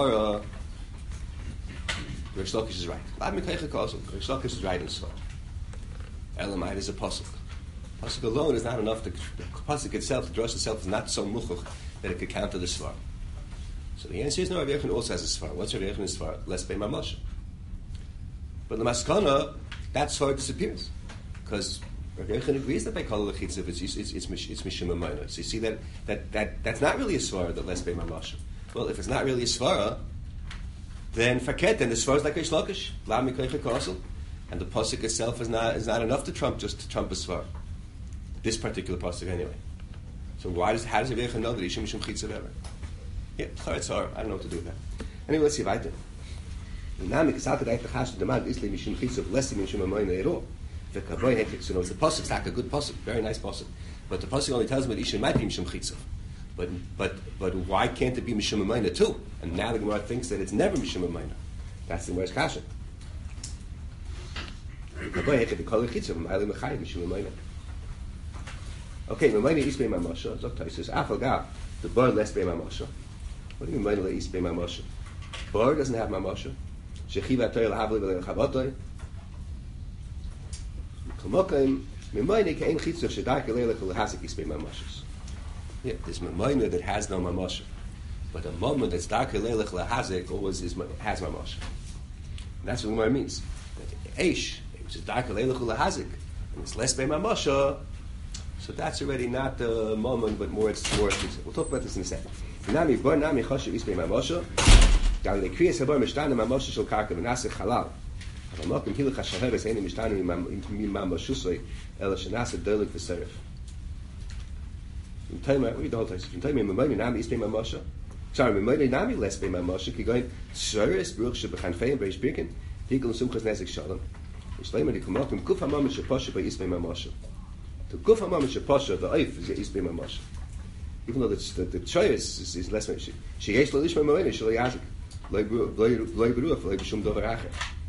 Lakish is right. Reish Lakish is right in Svara. Elamite is a pasuk. Pasuk alone is not enough. The pasuk itself, the drush itself, is not so muchach that it could count to the Svar. So the answer is no, Rabbi Yochanan also has a Svar. What's Rabbi Yochanan's Svar? Less Bei Mamosha. But the Maskana, that Svar disappears. Because Rabbi Yochanan agrees that by Kol Lechitzav it's Mishum Amayna. So you see that's not really a Svar, that Less Bei Mamosha. Well, if it's not really a Svara, then Faket, then the Svar is like Reish Lakish, La Mikoicha Kosel. And the pasuk itself is not enough to trump a svar. This particular pasuk anyway. So how does Rabbi Yochanan know that Ishim Mishum Chitzav ever? Yeah, I don't know what to do with that. Anyway, let's see weiter. So now it's the pasuk's like a good pasuk, very nice pasuk. But the pasuk only tells me that Ishim might be Mishum Chitzav. But why can't it be Mishum Amayna too? And now the Gemara thinks that it's never Mishum Amayna. That's the Gemara's kasha. Okay, Mamayna is Bei Mamosha. Zok Taisus Afalga. The bar less Bei Mamosha. What do you mean Mamayna is Bei Mamosha? Bar doesn't have Mamosha. Shechiva Toy LaHavli V'Leil Chavotoi. Kamokim Mamayna Kein Chitzav Shedak Leilach L'Hasik is Bei Mamoshas. Yeah, there's Mamayna that has no Mamosha, but a moment that's Dak Leilach L'Hasik always has Mamosha. And that's what Mamayna means. That Eish, which is Dak Leilach L'Hasik, and it's less Bei Mamosha. So that's already not the moment, but more. We'll talk about this in a second. Nami bar nami chashuv is Bei Mamosha. Gal lekriyas habar mishtana mamosha shel karka v'naseh halal. Havamokim hilach hashaheres eini mishtana mimamoshusoi ela shenaseh dolik v'serif. Read the whole text. Mamayna nami is Bei Mamosha. Sorry, Mamayna nami less Bei Mamosha. Kigoyin seres bruch shebechanfeim breish birkin tigel sumchas nezek shalom. Yishleimer dikumokim guf hamam shepasha by is Bei Mamosha. The guf hamam shepasha, the oif is Bei Mamosha. Even though the choice is less. She yesh lo lishma Mamayna shelo yazik lo beruach lo b'shum dover acher.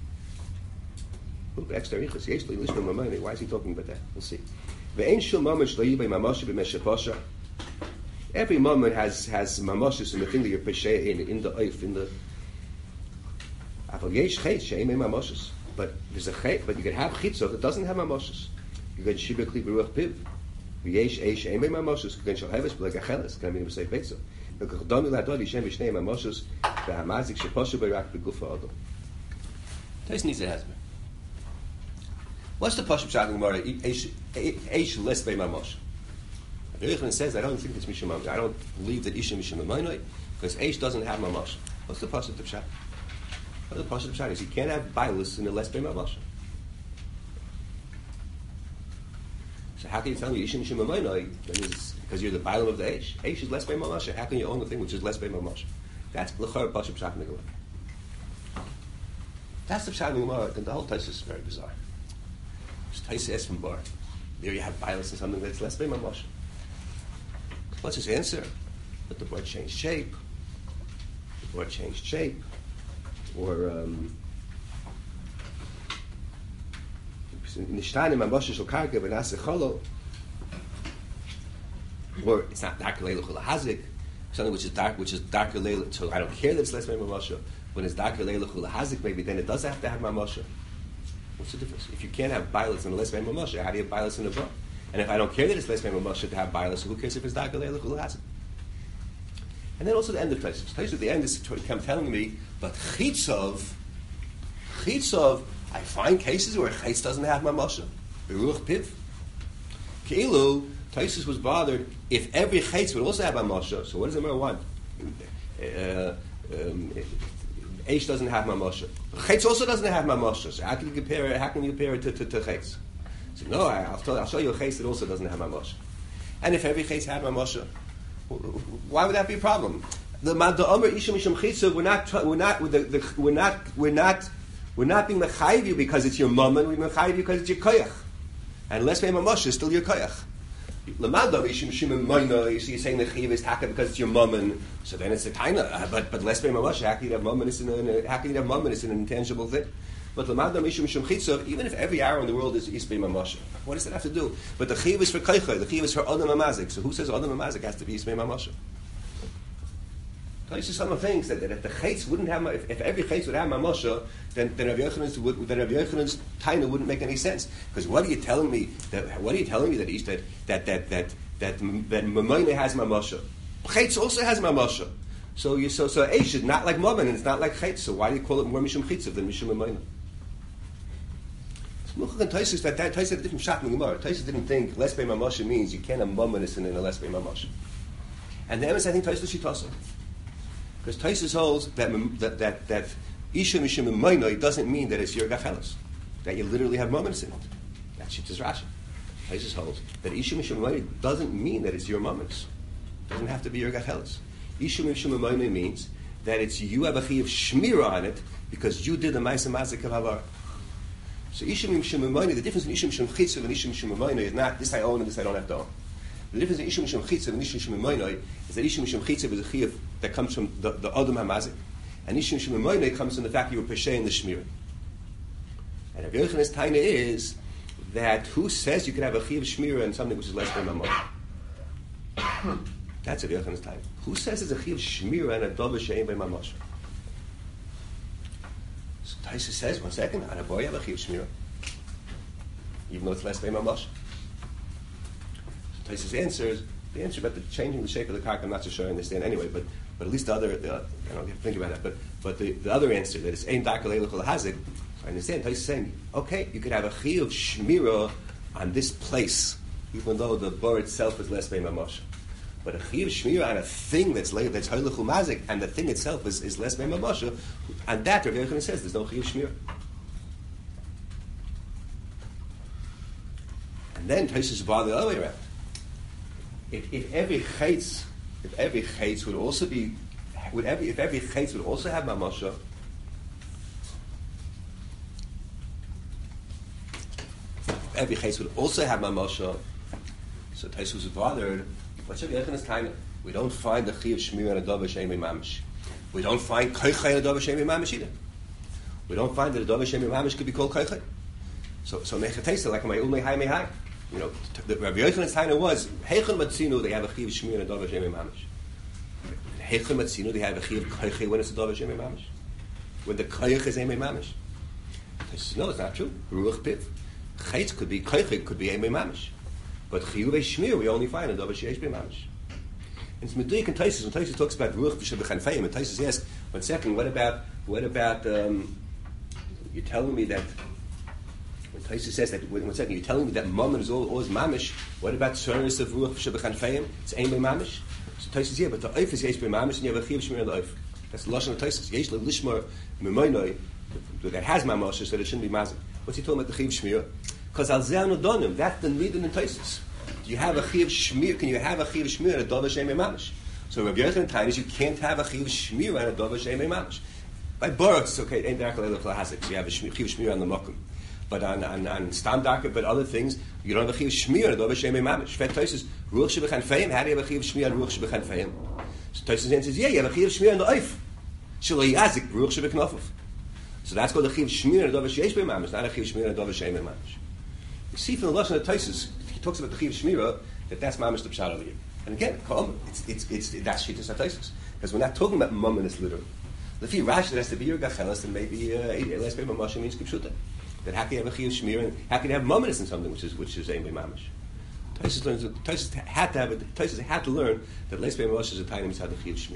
Extra richas yesh lo lishma Mamayna. Why is he talking about that? We'll see. Ve'ein shul moment shlo Bei Mamosha b'mesh shepasha. Every moment has mamoshus in the thing that you're peshe in the oif in the. Aval yesh chayt she'ein Bei Mamoshus. But there's a chayt, but you can have chitzot that doesn't have mamoshus. You can shiba kli beruach piv. V'yesh eish ein Bei Mamoshus. You can shal heves b'leg acheles. Can I mean say beitzo? V'kachdami l'adol yishem v'shnei mamoshus v'hamazik sheposhu b'rak b'gufa adol. Tais needs a hezbollah. What's the pasuk shot in Gemara? Eish less Bei Mamosha. The Yochanan says I don't think it's Mishum Mamosha. I don't believe that Ishim Mishum Mamosha because Eish doesn't have Mamosha. What's the pasuk of Pshat? What the pasuk of Pshat is you can't have Bailus in the less Bei Mamosha. So how can you tell me Ishim Mishum Mamosha? Because you're the Bailam of the Eish. Eish is less Bei Mamosha. How can you own the thing which is less Bei Mamosha? That's L'char pasuk of Pshat in the Gemara. That's the Pshat in the Gemara. Then the whole text is very bizarre. Taisa from bar. There you have Bailus and something that's less Bei Mamosha. What's his answer? But the board changed shape. The board changed shape. Or Nishtani Mamosha Shel Karka V'Naseh Cholo. Or it's not Darker Leiluch L'Hazik. Something which is darker Leiluch. So I don't care that it's less Bei Mamosha. When it's darker Leiluch L'Hazik, maybe then it does have to have Mamosha. What's the difference? If you can't have Bailus in a less Bei Mamosha, how do you have Bailus in a bar? And if I don't care that it's less Bei Mamosha to have Bailus, who cares if it's Darker Leiluch L'Hazik? And then also the end of Taisus. Taisus at the end is telling me, but Chitzov, I find cases where Chitz doesn't have Mamosha. Beruach Piv. Keilu, Taisus was bothered if every Chitz would also have Mamosha. So what does the Gemara want? Eish doesn't have Mamosha. Chitz also doesn't have Mamosha. So how can you compare it to Chitz? So no, I'll show you a Chitz that also doesn't have Mamosha. And if every Chitz had Mamosha, why would that be a problem? The Omer Ishim Mishum Chitza, we're not being mechayiv you because it's your mammon. We're mechayiv you because it's your koyach. And less Bei Mamosha is still your koyach. L'madam Ishim Shimon Moino. You're saying the chiv is taka because it's your mammon. So then it's a taina. But less Bei Mamosha. How can you have mammon? How can you have mammon? It's an intangible thing. But l'madam Ishim Mishum Chitza, even if every arrow in the world is Bei Mamosha, what does that have to do? But the chiv is for koycha. The chiv is for Adam Amazik. So who says Adam Amazik has to be Bei Mamosha? Some things that if the chayts wouldn't have, if every chayts would have mamosha, then Rav Yochanan's taina wouldn't make any sense. Because what are you telling me that Mamayna has mamosha? Chetz also has mamasha. So Eish is not like Mammon and it's not like Chetz. So why do you call it more Mishum Chitzav than Mishum Amayna? Muchach and Taisus that Taisus had a different shot in the Gemara. Taisus didn't think less by mamasha means you can't have Mammonis in a less by mamasha. And the emes I think Taisus Shitasa. Because Taisus holds that Isha Mishum Amayna doesn't mean that it's your gachelis. That you literally have Mammonis in it. That's Shittas Rashi. Taisus holds that Isha Mishum Amayna doesn't mean that it's your Mammonis. It doesn't have to be your gachelis. Isha Mishum Amayna means that it's you have a chi of shmira on it because you did the Ma'aseh Mazik of Havar. So Isha Mishum Amayna, the difference in Isha Mishum Chitzav and Isha Mishum Amayna is not this I own and this I don't have to own. The difference in Isha Mishum Chitzav and Isha Mishum Amayna is that Isha Mishum Chitzav is a chi that comes from the Adam HaMazik, and Isha Mishum Amayna comes from the fact you were Peshay in the Shmira. And Rabbi Yochanan Taina is that who says you can have a chi of Shmira and something which is less than Mamon? That's Rabbi Yochanan's time. Who says it's a chi of shmira and a dova she'ein by mamash? So Taisa says, 1 second, and a boy have a chi of shmira, even though it's less by mamash. So Taisa's the answer about the changing the shape of the karka, I'm not so sure I understand anyway, but at least I don't have to think about that. But the other answer that is ein darka leilach lahazik, I understand. Taisa's saying, okay, you could have a chi of shmira on this place, even though the bar itself is less by mamash. But a chi of shmira on a thing that's hoylech umazik, and the thing itself is less by mamasha, and that Rabbi Yochanan says there's no chi of shmira. And then Taisus bother the other way around. If every chaytz would also be, if every chaytz would also have mamasha, every chaytz would also have mamasha, so Taisus was bothered. What's Rabbi Yochanan's kind of? We don't find the chi of shmira and a dova she'ein mamish. We don't find koichay and a dova she'ein mamish either. We don't find that a dova she'ein mamish could be called koichay. So mechatesa like my ulmei hai mehai. You know, the Rabbi Yochanan's kind of was heichon matzinu they have a chi of shmira and a dova she'ein mamish. Heichon matzinu they have a chi of koichay when it's a dova she'ein mamish. When the koich is ein mamish. No, it's not true. Ruach piv. Chaytz could be koichay, could be ein mamish. But chiyuvei shmir we only find in Dova Sheish B'mamish. And it's Meduik and Taisus. When Taisus talks about Ruach B'Shabechanfeim, and Taisus asks, 1 second, what about you're telling me that when Taisus says that 1 second, you're telling me that Mammon is always mamish. What about service of Ruach B'Shabechanfeim? It's ein mamish. So Taisus, yeah, but the oif is Yesh B'mamish, and you have a chiyuv shmir on the oif. That's the lashon of Taisus. Yesh Lishmar Memoinoi that has mamash, so that it shouldn't be mazik. What's he talking about the chiyuv shmir? Because al zeh anodonim, that's the need in the Taisus. Do you have a chi of shmir? Can you have a chi of shmir and a dova she'ein mamish? So Rabbi Yochanan Taina you can't have a chi of shmir and a dova she'ein mamish. By births, okay, ain't darka leilach lahasik. So you have a chi of shmir on the mokum, but on stam darka, but other things you don't have a chi of shmir and a dova she'ein mamish. Fet Taisus ruach shebechanfeim. How do you have a chi of shmir and ruach shebechanfeim? So Taisus answers, yeah, you have a chi of shmir on the oif. Shelo yazik ruach shebeknofuf. So that's called a chi of shmir and a dova she'ein mamish, not a chi of shmir and a dova she'ein mamish. You see from the lashon of Taisus, he talks about the chi of shmira that's mamish the pshat over here. And again, it's that's shittas Taisus because we're not talking about mumminus literally. If you rash that has to be your gachelas, then maybe last name mamasha means kipshuta. That how can you have a chi of shmira and how can you have mumminus in something which is aim by mamish? Taisus had to learn that last name mamasha is a tiny mitzvah the chi of shmira.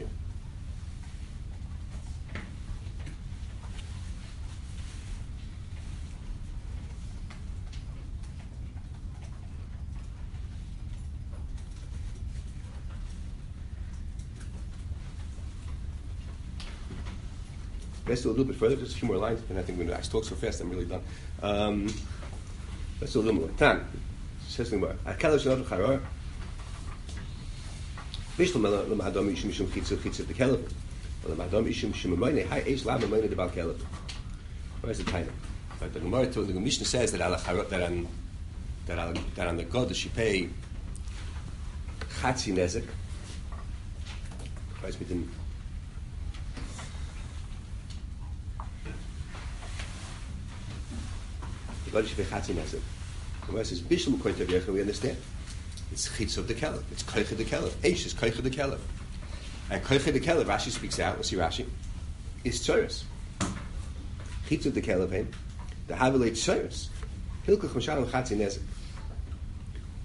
Let's do a little bit further, just a few more lines, and I think when I talk so fast, I'm really done. Let's do a little more. Tan, says the Gemara. Akalav shelav l'charar. Bishlam l'ma'adam yishum shum chitzav the kelev. L'ma'adam yishum shum amayne hay eish la amayne debal kelev. Where's the time? But the Gemara, the Mishnah says that on the god she pay chatzi nezek. Christ we didn't. The Gemara says, Bishlam Koyta V'yecha, we understand. It's chitz of the kelev. It's koich of the kelev. Eish is koich of the kelev. And koich of the kelev, Rashi speaks out, we'll see Rashi, is tzoros. Chitz of the kelev, the havilei tzoros. Hilkuch Mashal Chatzi Nezek.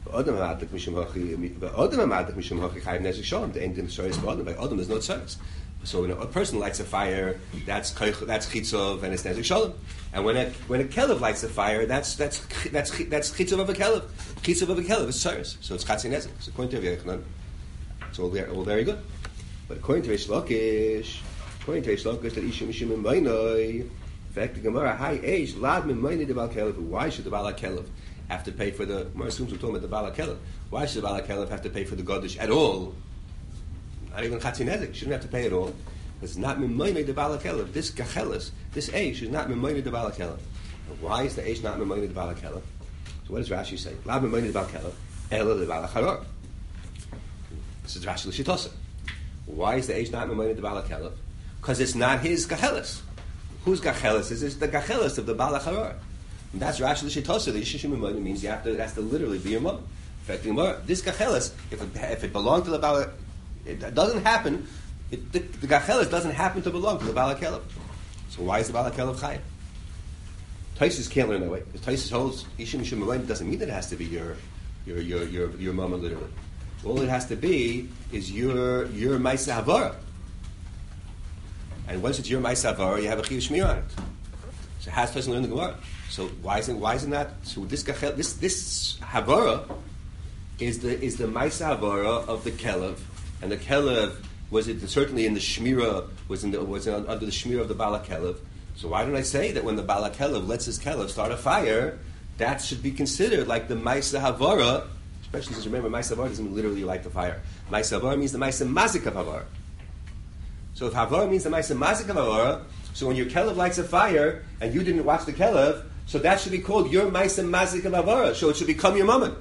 Adam Hamadlik Mishum Hachi Chayiv Nezek Shalom. The end of the Adam. By Adam, there's no tzaris. So when a person lights a fire, that's chitzov and it's Nezek Shalom. And when a kelev lights a fire, that's chitzov of a kelev. Chitzov of a kelev is tzaris. So it's Chatzi Nezek. So according to Rav Yochanan, it's all very good. But according to Reish Lakish, that Isha Mishum Mimoinoi, in fact, the Gemara, high age, Lad Mimoinoi de Bal Kelev. Why should the Bal Kelev have to pay for the? Gemara assumes we're talking about the Bal Kelev. Why should the Bal Kelev have to pay for the Godish at all? Not even Chatzi Nezek. Shouldn't have to pay at all. It's not Mimoinoi de Bal Kelev. This Gachelis, this age is not Mimoinoi de Bal Kelev. Why is the age not Mimoinoi de Bal Kelev? So what does Rashi say? Lad Mimoinoi de Bal Kelev, Ela de Bal Charor. This is Rashi L'Shitosa. Why is the age not Mimoinoi de Bal Kelev? Because it's not his Gachelis. Whose Gachelis is? It's the Gachelis of the Bal Charor. That's Rashi L'Shitosa. The Isha Mimoinoi means it has to literally be your mother. In fact, this Gachelis, if it belonged to the Bal, it doesn't happen. The Gachelis doesn't happen to belong to the Bal Kelev. So why is the Bal Kelev Chayiv? Taisus can't learn that way. Because Taisus holds Isha Mishum Mimoinoi doesn't mean that it has to be your mama literally. All it has to be is your Maisa Havara. And once it's your Maisa Havara, you have a Chiyuv Shmir on it. So how does person learn the Gemara? So why isn't that? So this Havara is the Maisa Havara of the Kelev, and the Kelev was it certainly in the Shmira was under the Shmira of the Bala Kelev. So why don't I say that when the Bala Kelev lets his Kelev start a fire, that should be considered like the Maisa Havara? Especially since remember, Maisa Havara doesn't literally light the fire. Maisa Havara means the Maisa Mazik of Havara. So if Havara means the Maisa Mazik of Havara, so when your Kelev lights a fire and you didn't watch the Kelev, so that should be called your Maisa Mazik of Havara. So it should become your mammon.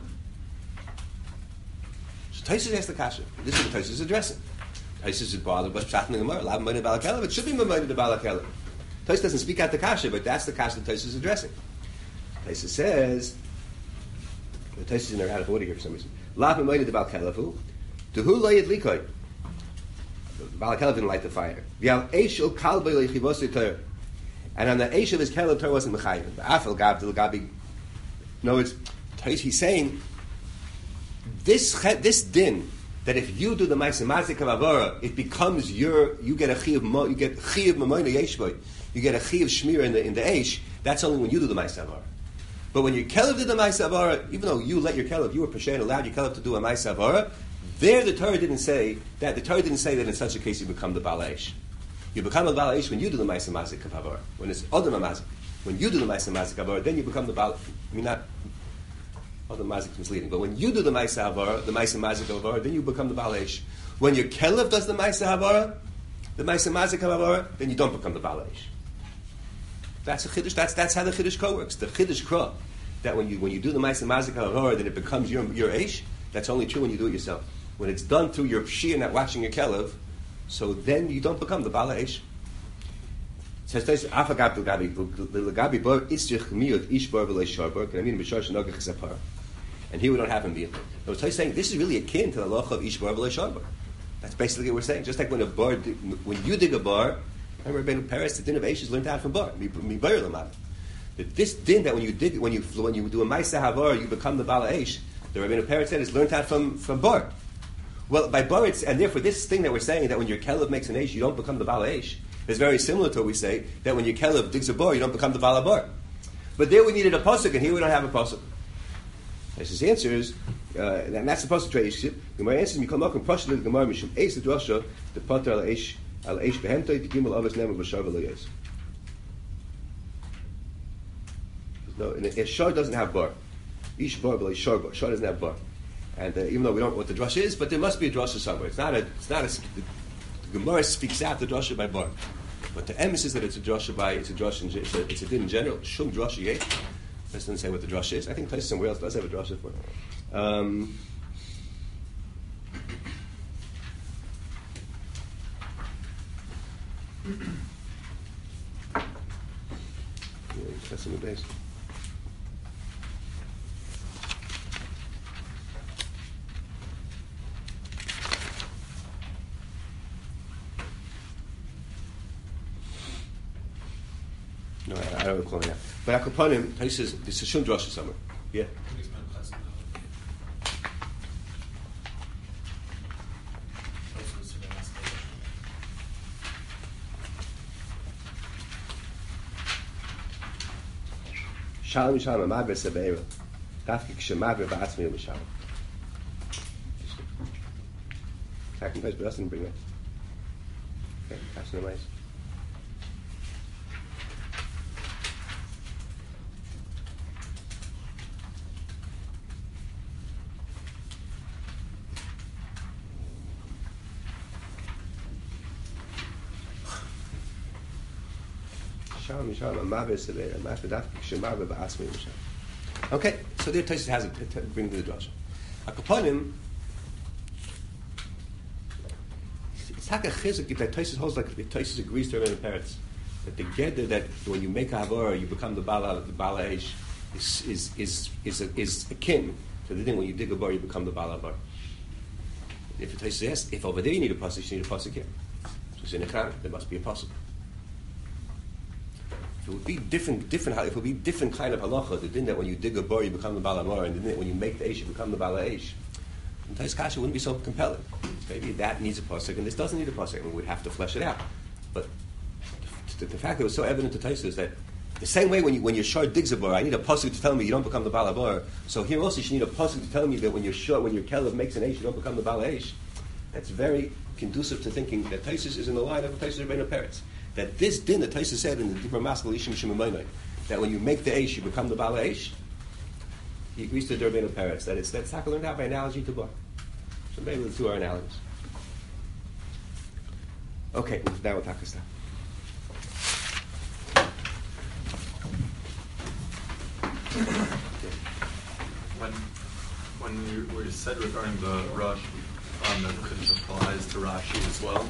So Taisus asked the kasha. This is what Taisus is addressing. Taisus is bothered by Pshat in the Gemara. Lav Ma'ayin Bala Kelev. It should be Ma'ayin the Bala Kelev. Taisus doesn't speak out the kasha, but that's the kasha that Taisus is addressing. Taisus says. The Taisus is in there out of order here for some reason. Lav Ma'ayin the Bala Kelev. To who layed likoi? The Bala Kelev didn't light the fire. V'al Eishel Kalbei Leichivosei Torah. And on the Eish of his Kelev, Torah wasn't Mechayim. The Afel Gab Del Gabi. No, it's he's saying this din that if you do the Maisa Mazik of Avara, it becomes you get a Chiyav Mamoina Yeshboy, you get a Chiyav Shmir in the Eish. That's only when you do the Maisa Avara. But when your Kelev did the Maisa Avara, even though you let your Kelev, you were Pesher and allowed your Kelev to do a Maisa Avara, there the Torah didn't say that. The Torah didn't say that in such a case you become the Bal Eish. You become the Bal Eish when you do the Maisa Mazik of Havara. When it's Odom Mazik. When you do the Maisa Mazik of Havara, then you become the Bal. I mean, not Odom Mazik is misleading, but when you do the Maisa Havara, the Maisa Mazik of Havara, then you become the Bal Eish. When your Kelev does the Maisa Havara, the Maisa Mazik of Havara, then you don't become the Bal Eish. That's a Chiddush. That's how the Chiddush Ko works. The Chiddush Kra, that when you do the Maisa Mazik of Havara, then it becomes your Eish. That's only true when you do it yourself. When it's done through your Shia not watching your Kelev, so then you don't become the Bala Eish. Says Taisus, Afagab Del Gabi Bar Itzrich Miyot Ish Bar V'Lei Sharbar. Can I mean B'Shar Shenogach Zapar? And here we don't have him being. So Taisus saying this is really akin to the halacha of Ish Bar V'Lei Sharbar. That's basically what we're saying. Just like when you dig a bar, remember Ben Paris, the din of Eish is learned out from bar. That this din that when you do a Maisa Havar, you become the Bala Eish. The Rabbeinu Peretz said is learned out from bar. Well, by bar, and therefore this thing that we're saying that when your Kelev makes an Eish, you don't become the Bala Eish, is very similar to what we say that when your Kelev digs a bar, you don't become the Bala Bar. But there we needed a pasuk, and here we don't have a pasuk. His answer is, and that's the pasuk Reish. The Gemara answers, "You come up and pasuk the Gemara mishum Eish the drasha the pater al Eish behemtoi the gimel avos nemu b'shar v'loyes." No, and a shar doesn't have bar. Ish bar v'loy shar bar. Shar doesn't have bar. And even though we don't know what the drasha is, but there must be a drasha somewhere. The Gemara speaks out the drasha by bar, but the emes is that it's a drasha it's a din in general. Shum drasha yet. This doesn't say what the drasha is. I think Taisus somewhere else does have a drasha for it. That's in the base. No, I don't recall that. But Akapanim, he says, it's a Shum Drasha somewhere. Yeah? Shalom Yishalom Amaver Sebeira. Dafki Kshemaver Ba'atzmi U'Mishalom. Second place, but us didn't bring that. Okay, pass no mice. Shalom Yishalom Amaver Sebeira. Dafki Kshemaver Ba'atzmi U'Mishalom. Okay, so there Tosfos has it bring to the drasha. Akaponim. It's like a chizuk that Tosfos holds, like Tosfos agrees to everyone in parents that the gedder that when you make a havara you become the bala eish is akin to the thing when you dig a bar you become the bala bar. If Tosfos says if over there you need a pasuk, you need a pasuk here. So in a Quran there must be a pasuk. If it would be different. If it would be different kind of halacha, the din that when you dig a bar you become the bala bar, and the din that when you make the eish you become the bala eish. And Tosfos Kasha wouldn't be so compelling. Maybe that needs a pasuk, and this doesn't need a pasuk. I mean, we'd have to flesh it out. But the fact that it was so evident to Tosfos is that the same way when your shor digs a bar, I need a pasuk to tell me you don't become the bala bar. So here also you should need a pasuk to tell me that when your kelev makes an eish, you don't become the bala eish. That's very conducive to thinking that Tosfos is in the line of Tosfos Rebbeinu Peretz. That this din that Tosfos said in the Dibur Maskal Ishim Shemamonai, that when you make the eish, you become the bala eish. He agrees to the Rebbeinu Peretz that that's how learned out by analogy to bar. So maybe the two are analogies. Okay, now we'll talk this down. When you said regarding the Rush, that it applies to Rashi as well.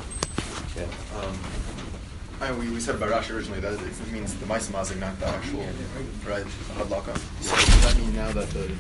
Yeah. We said about Rashi originally that it means the Ma'aseh Mazik, not the actual, right, Hadlaka. So does that mean now that the